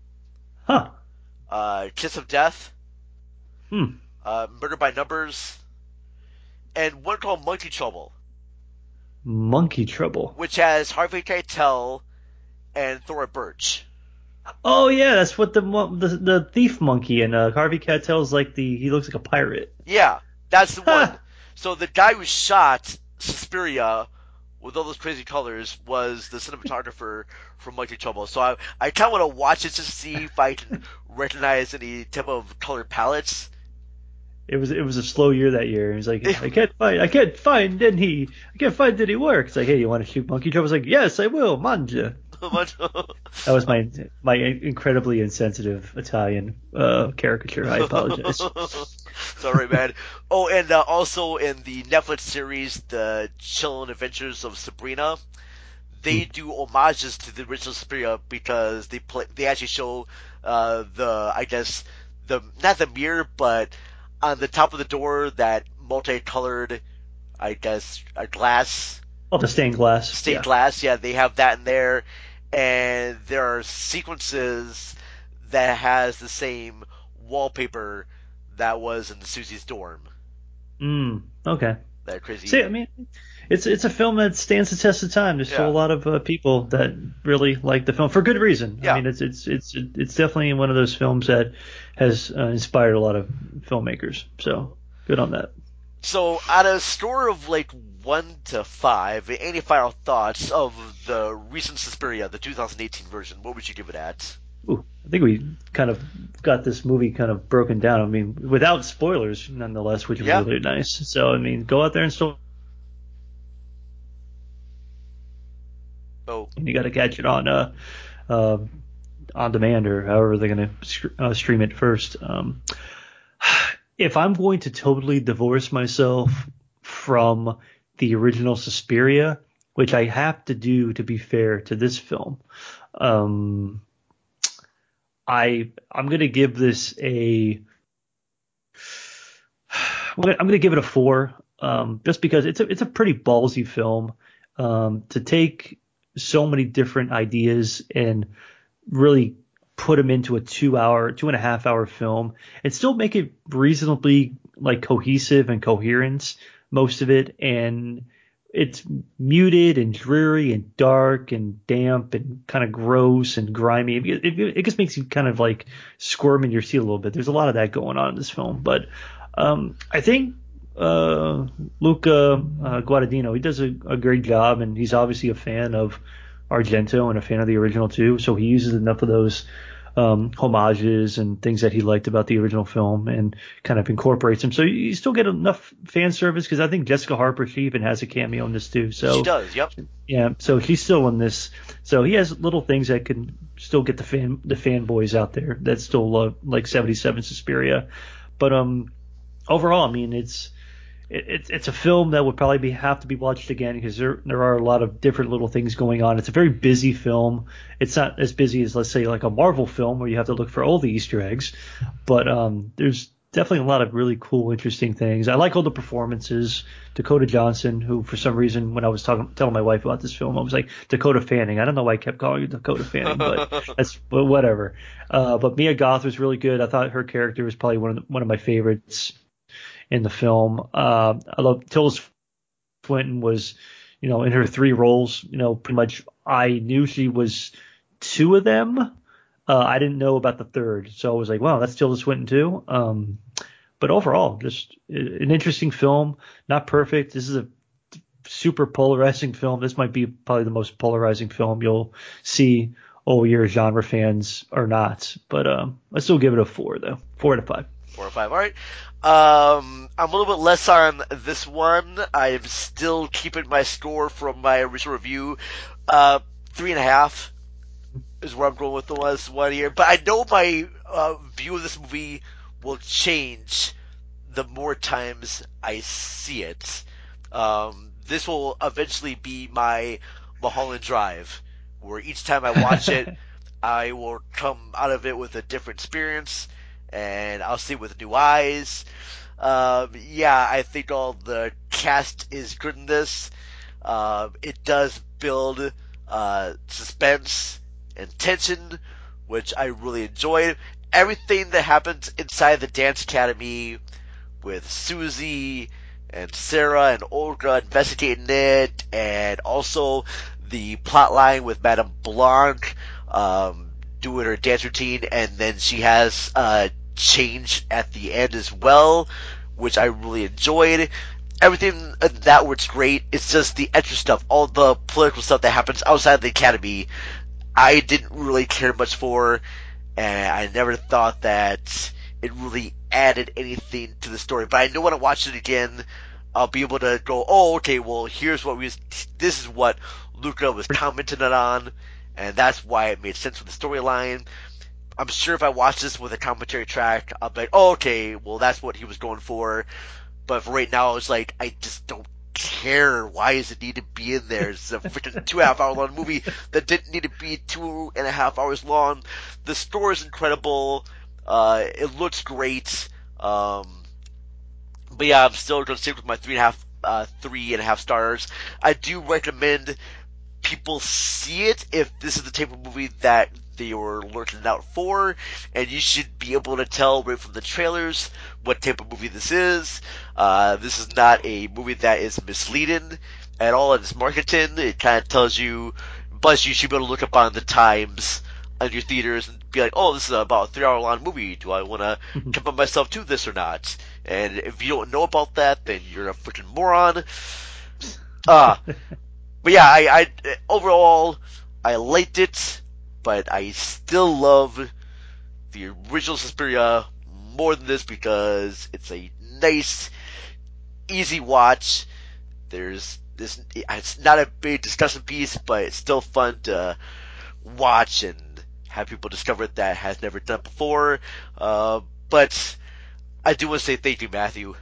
Kiss of Death, Murder by Numbers, and one called Monkey Trouble. Monkey Trouble, which has Harvey Keitel and Thora Birch. Oh yeah, that's what the thief monkey, and Harvey Keitel's like he looks like a pirate. Yeah, that's the one. So the guy who shot Suspiria with all those crazy colors was the cinematographer from Monkey Trouble. So I kind of want to watch it to see if I can recognize any type of color palettes. It was a slow year that year. He's like, I can't find any work. It's like, hey, you want to shoot Monkey Trouble? I was like, yes, I will, manja. That was my incredibly insensitive Italian caricature. I apologize. Sorry, man. Oh, and also in the Netflix series, The Chilling Adventures of Sabrina, they do homages to the original Suspiria because they actually show not the mirror, but on the top of the door that multicolored, I guess, a glass. Oh, the stained glass. Stained glass, yeah, they have that in there. And there are sequences that has the same wallpaper that was in Susie's dorm. Okay. That crazy. See, I mean, it's a film that stands the test of time. There's still a lot of people that really like the film for good reason. Yeah. I mean, it's definitely one of those films that has inspired a lot of filmmakers. So good on that. So, on a score of like 1 to 5, any final thoughts of the recent Suspiria, the 2018 version? What would you give it at? Ooh, I think we kind of got this movie kind of broken down. I mean, without spoilers, nonetheless, which is really nice. So, I mean, go out there and still. And you got to catch it on demand or however they're going to stream it first. If I'm going to totally divorce myself from the original Suspiria, which I have to do to be fair to this film, I'm going to give this I'm going to give it a 4, just because it's a pretty ballsy film, to take so many different ideas and really put them into a 2.5 hour film and still make it reasonably like cohesive and coherent, most of it. And it's muted and dreary and dark and damp and kind of gross and grimy. It just makes you kind of like squirm in your seat a little bit. There's a lot of that going on in this film, but I think Luca Guadagnino, he does a great job, and he's obviously a fan of Argento and a fan of the original too, so he uses enough of those homages and things that he liked about the original film and kind of incorporates them. So you still get enough fan service, because I think Jessica Harper, she even has a cameo in this too. So she does, yep. Yeah, so she's still in this. So he has little things that can still get the fanboys out there that still love like 77 Suspiria. But overall, I mean, it's a film that would probably have to be watched again, because there are a lot of different little things going on. It's a very busy film. It's not as busy as, let's say, like a Marvel film where you have to look for all the Easter eggs, but there's definitely a lot of really cool, interesting things. I like all the performances. Dakota Johnson, who for some reason when I was telling my wife about this film, I was like, Dakota Fanning. I don't know why I kept calling her Dakota Fanning, but whatever. But Mia Goth was really good. I thought her character was probably one of my favorites in the film. I love Tilda Swinton was, in her 3 roles, pretty much I knew she was 2 of them. I didn't know about the 3rd, so I was like, wow, that's Tilda Swinton too. But overall, just an interesting film. Not perfect. This is a super polarizing film. This might be probably the most polarizing film you'll see all year, genre fans or not. But I still give it a 4, though. 4 out of 5. 4 out of 5. All right. I'm a little bit less on this one. I'm still keeping my score from my original review. 3.5 is where I'm going with the last one here. But I know my view of this movie will change the more times I see it. This will eventually be my Mulholland Drive, where each time I watch it, I will come out of it with a different experience, and I'll see it with new eyes. I think all the cast is good in this. It does build suspense and tension, which I really enjoyed. Everything that happens inside the dance academy with Susie and Sarah and Olga investigating it, and also the plot line with Madame Blanc doing her dance routine, and then she has change at the end as well, which I really enjoyed. Everything that was great. It's just the extra stuff, all the political stuff that happens outside the academy, I didn't really care much for, and I never thought that it really added anything to the story. But I know when I watch it again, I'll be able to go, oh, okay, well, this is what Luca was commenting on, and that's why it made sense with the storyline. I'm sure if I watch this with a commentary track, I'll be like, oh, okay, well, that's what he was going for. But for right now, it's like, I just don't care. Why does it need to be in there? It's a freaking 2.5 hour long movie that didn't need to be 2.5 hours long. The story is incredible. It looks great. But yeah, I'm still going to stick with my 3.5 stars. I do recommend people see it if this is the type of movie that they were looking out for, and you should be able to tell right from the trailers what type of movie this is. This is not a movie that is misleading at all in its marketing. It kind of tells you, plus you should be able to look up on the times on your theaters and be like, oh, this is about a 3 hour long movie. Do I want to commit myself to this or not? And if you don't know about that, then you're a freaking moron. But yeah, I overall, I liked it, but I still love the original Suspiria more than this because it's a nice, easy watch. It's not a big discussion piece, but it's still fun to watch and have people discover it that has never done it before. But I do want to say thank you, Matthew,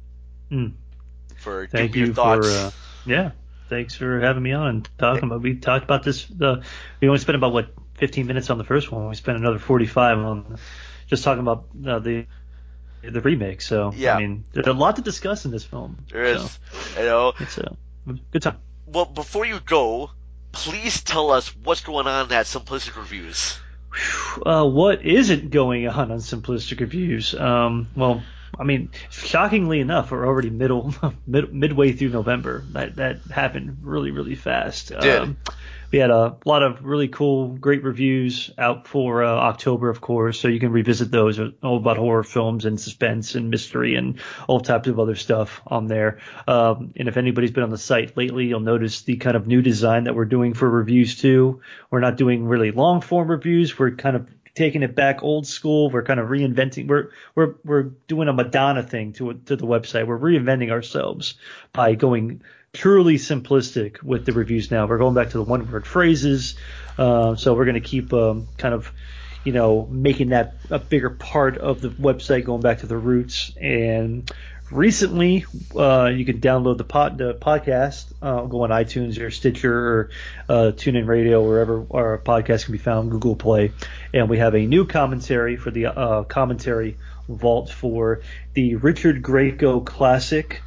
for giving me your thoughts. Thanks for having me on and talking about. We talked about this. We only spent about 15 minutes on the first one. We spent another 45 on just talking about the remake. So yeah. I mean, there's a lot to discuss in this film. There is. So, it's a good time. Well, before you go, please tell us what's going on at Simplistic Reviews. What isn't going on Simplistic Reviews? Well, I mean, shockingly enough, we're already midway through November. That happened really, really fast. It did. We had a lot of really cool, great reviews out for October, of course, so you can revisit those, all about horror films and suspense and mystery and all types of other stuff on there. And if anybody's been on the site lately, you'll notice the kind of new design that we're doing for reviews too. We're not doing really long form reviews. We're kind of taking it back old school. We're kind of reinventing. We're doing a Madonna thing to the website. We're reinventing ourselves by going truly simplistic with the reviews now. We're going back to the one-word phrases. So we're going to keep kind of, making that a bigger part of the website, going back to the roots and recently, you can download the podcast, go on iTunes or Stitcher or TuneIn Radio, wherever our podcast can be found, Google Play. And we have a new commentary for the commentary vault for the Richard Grieco classic,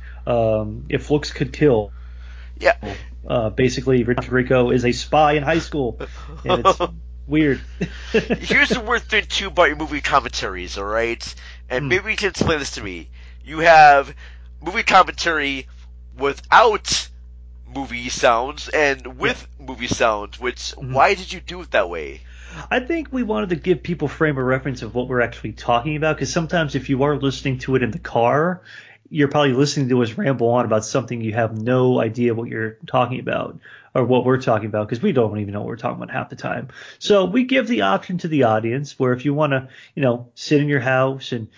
If Looks Could Kill. Yeah. Basically, Richard Grieco is a spy in high school, and it's weird. Here's the weird thing, too, about your movie commentaries, all right? And maybe you can explain this to me. You have movie commentary without movie sounds and with movie sounds, which, why did you do it that way? I think we wanted to give people frame of reference of what we're actually talking about, because sometimes if you are listening to it in the car, you're probably listening to us ramble on about something you have no idea what you're talking about or what we're talking about, because we don't even know what we're talking about half the time. So we give the option to the audience where if you want to, sit in your house and,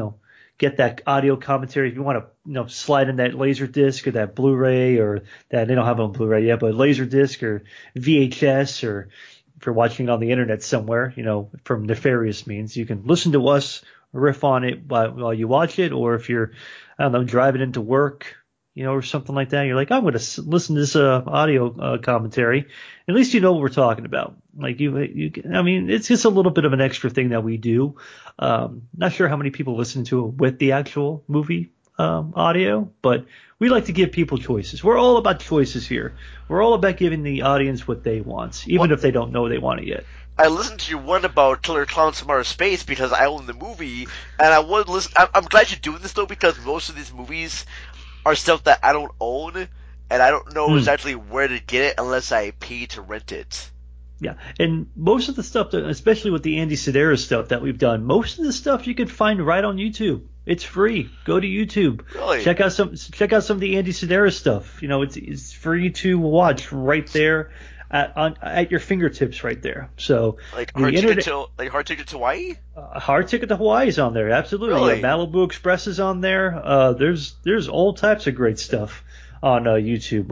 get that audio commentary, if you want to, slide in that Laserdisc or that Blu-ray or that, they don't have it on Blu-ray yet, but Laserdisc or VHS, or if you're watching it on the internet somewhere, from nefarious means, you can listen to us riff on it while you watch it, or if you're, driving into work, or something like that, you're like, I'm going to listen to this audio commentary. At least you know what we're talking about. Like it's just a little bit of an extra thing that we do. Not sure how many people listen to it with the actual movie audio, but we like to give people choices. We're all about choices here. We're all about giving the audience what they want, even if they don't know they want it yet. I listened to your one about Killer Clowns from Outer Space because I own the movie, and I would listen. I'm glad you're doing this though, because most of these movies are stuff that I don't own, and I don't know exactly where to get it unless I pay to rent it. Yeah, and most of the stuff, especially with the Andy Sedaris stuff that we've done, most of the stuff you can find right on YouTube. It's free. Go to YouTube. Really? Check out some of the Andy Sedaris stuff. It's free to watch right there at your fingertips right there. So like Hard Ticket to Hawaii? Hard Ticket to Hawaii is on there. Absolutely. Really? Malibu Express is on there. There's all types of great stuff on YouTube.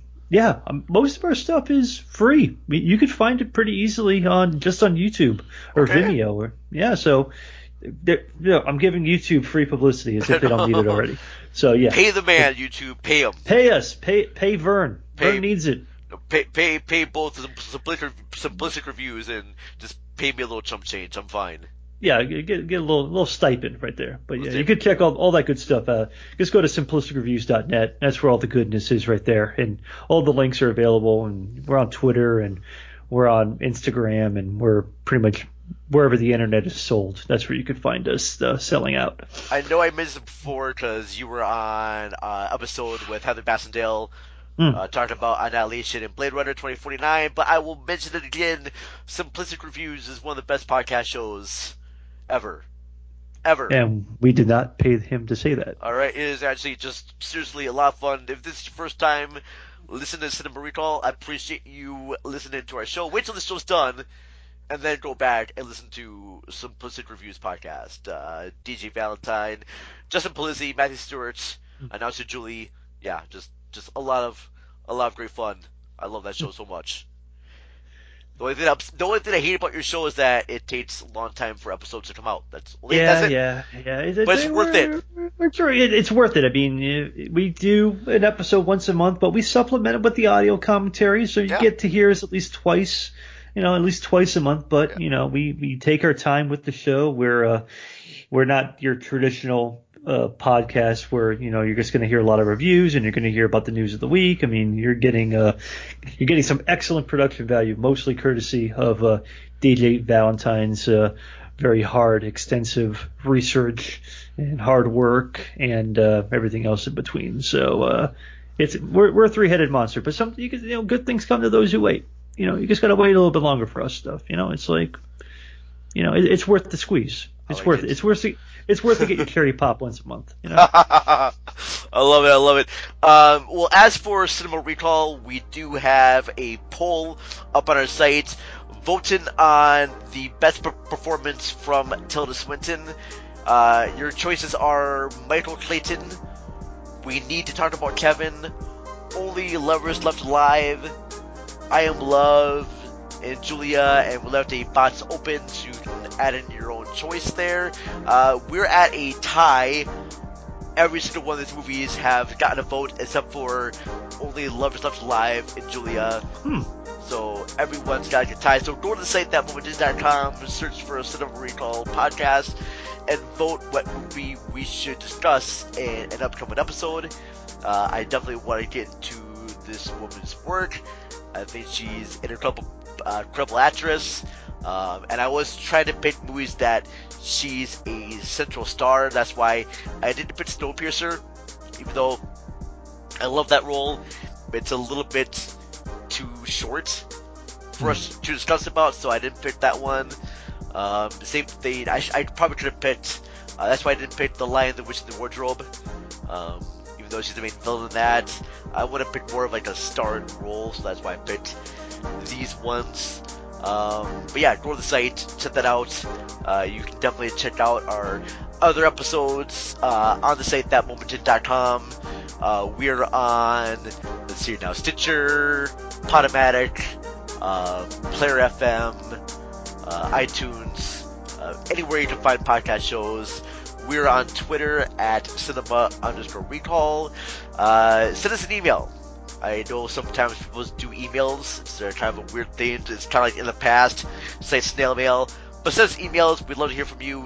Most of our stuff is free. You could find it pretty easily on YouTube or Vimeo. So I'm giving YouTube free publicity as if they don't need it already. So yeah, pay the man, YouTube. Pay him. Pay us. Pay Vern. Vern needs it. Pay both simplistic reviews and just pay me a little chump change. I'm fine. Yeah, get a little stipend right there. But yeah, you could check all that good stuff out. Just go to simplisticreviews.net. That's where all the goodness is right there. And all the links are available. And we're on Twitter and we're on Instagram and we're pretty much wherever the internet is sold. That's where you could find us selling out. I know I mentioned it before because you were on episode with Heather Bassendale talking about Annihilation and Blade Runner 2049, but I will mention it again. Simplistic Reviews is one of the best podcast shows ever. And we did not pay him to say that. All right, it is actually just seriously a lot of fun. If this is your first time listening to Cinema Recall, I appreciate you listening to our show. Wait till the show's done, and then go back and listen to Simplistic Reviews podcast. DJ Valentine, Justin Polizzi, Matthew Stewart, Announcer Julie. Yeah, just a lot of great fun. I love that show so much. The only thing I hate about your show is that it takes a long time for episodes to come out. That's it. Yeah. But it's worth it. It's worth it. I mean, we do an episode once a month, but we supplement it with the audio commentary, so you get to hear us at least twice a month. But we take our time with the show. We're not your traditional podcast where you're just going to hear a lot of reviews and you're going to hear about the news of the week. I mean, you're getting some excellent production value, mostly courtesy of DJ Valentine's very hard, extensive research and hard work and everything else in between. So we're a three-headed monster, but good things come to those who wait. You just got to wait a little bit longer for us stuff. It's like it's worth the squeeze. It's worth it. It's worth to get your cherry pop once a month. I love it. Well, as for Cinema Recall, we do have a poll up on our site voting on the best performance from Tilda Swinton. Your choices are Michael Clayton, We Need to Talk About Kevin, Only Lovers Left Alive, I Am Love, and Julia, and we left a box open so you can add in your own choice there. We're at a tie, every single one of these movies have gotten a vote except for only Love Is Left Alive and Julia. So everyone's got to get tied. So go to the site thatmomentdisney.com, search for a Cinema Recall podcast, and vote what movie we should discuss in an upcoming episode. I definitely want to get into this woman's work. I think she's an incredible actress. And I was trying to pick movies that she's a central star. That's why I didn't pick Snowpiercer, even though I love that role. It's a little bit too short for us to discuss about, so I didn't pick that one. Same thing, I probably could have picked, that's why I didn't pick The Lion, the Witch, and the Wardrobe. Even though she's the main villain in that, I would have picked more of like a starred role, so that's why I picked these ones. But yeah, go to the site, check that out. You can definitely check out our other episodes on the site thatmomented.com. We're on, let's see now, Stitcher, Podomatic, Player FM, iTunes, anywhere you can find podcast shows. We're on Twitter at cinema_recall. Send us an email. I know sometimes people do emails. It's kind of a weird thing. It's kind of like in the past, say snail mail. But send us emails. We'd love to hear from you.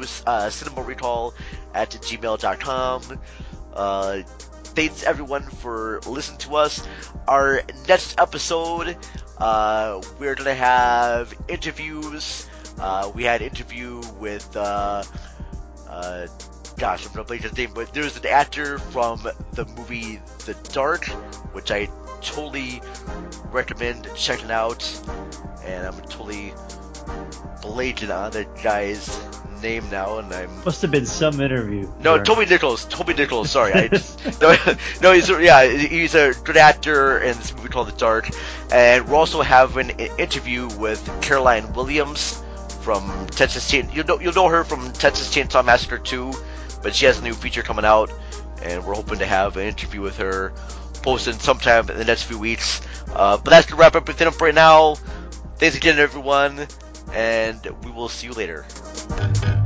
cinemarecall@gmail.com. Thanks everyone for listening to us. Our next episode, we're going to have interviews. We had an interview with, gosh, I'm going to blank his name, but there's an actor from the movie The Dark, which I totally recommend checking out, and I'm totally blanking on that guy's name now, and must have been some interview. No, Toby Nichols, sorry. No, he's a good actor in this movie called The Dark, and we're also having an interview with Caroline Williams from Texas Chainsaw. You'll know her from Texas Chainsaw Massacre 2, but she has a new feature coming out, and we're hoping to have an interview with her posted sometime in the next few weeks. But that's to wrap up with it for right now. Thanks again, everyone, and we will see you later.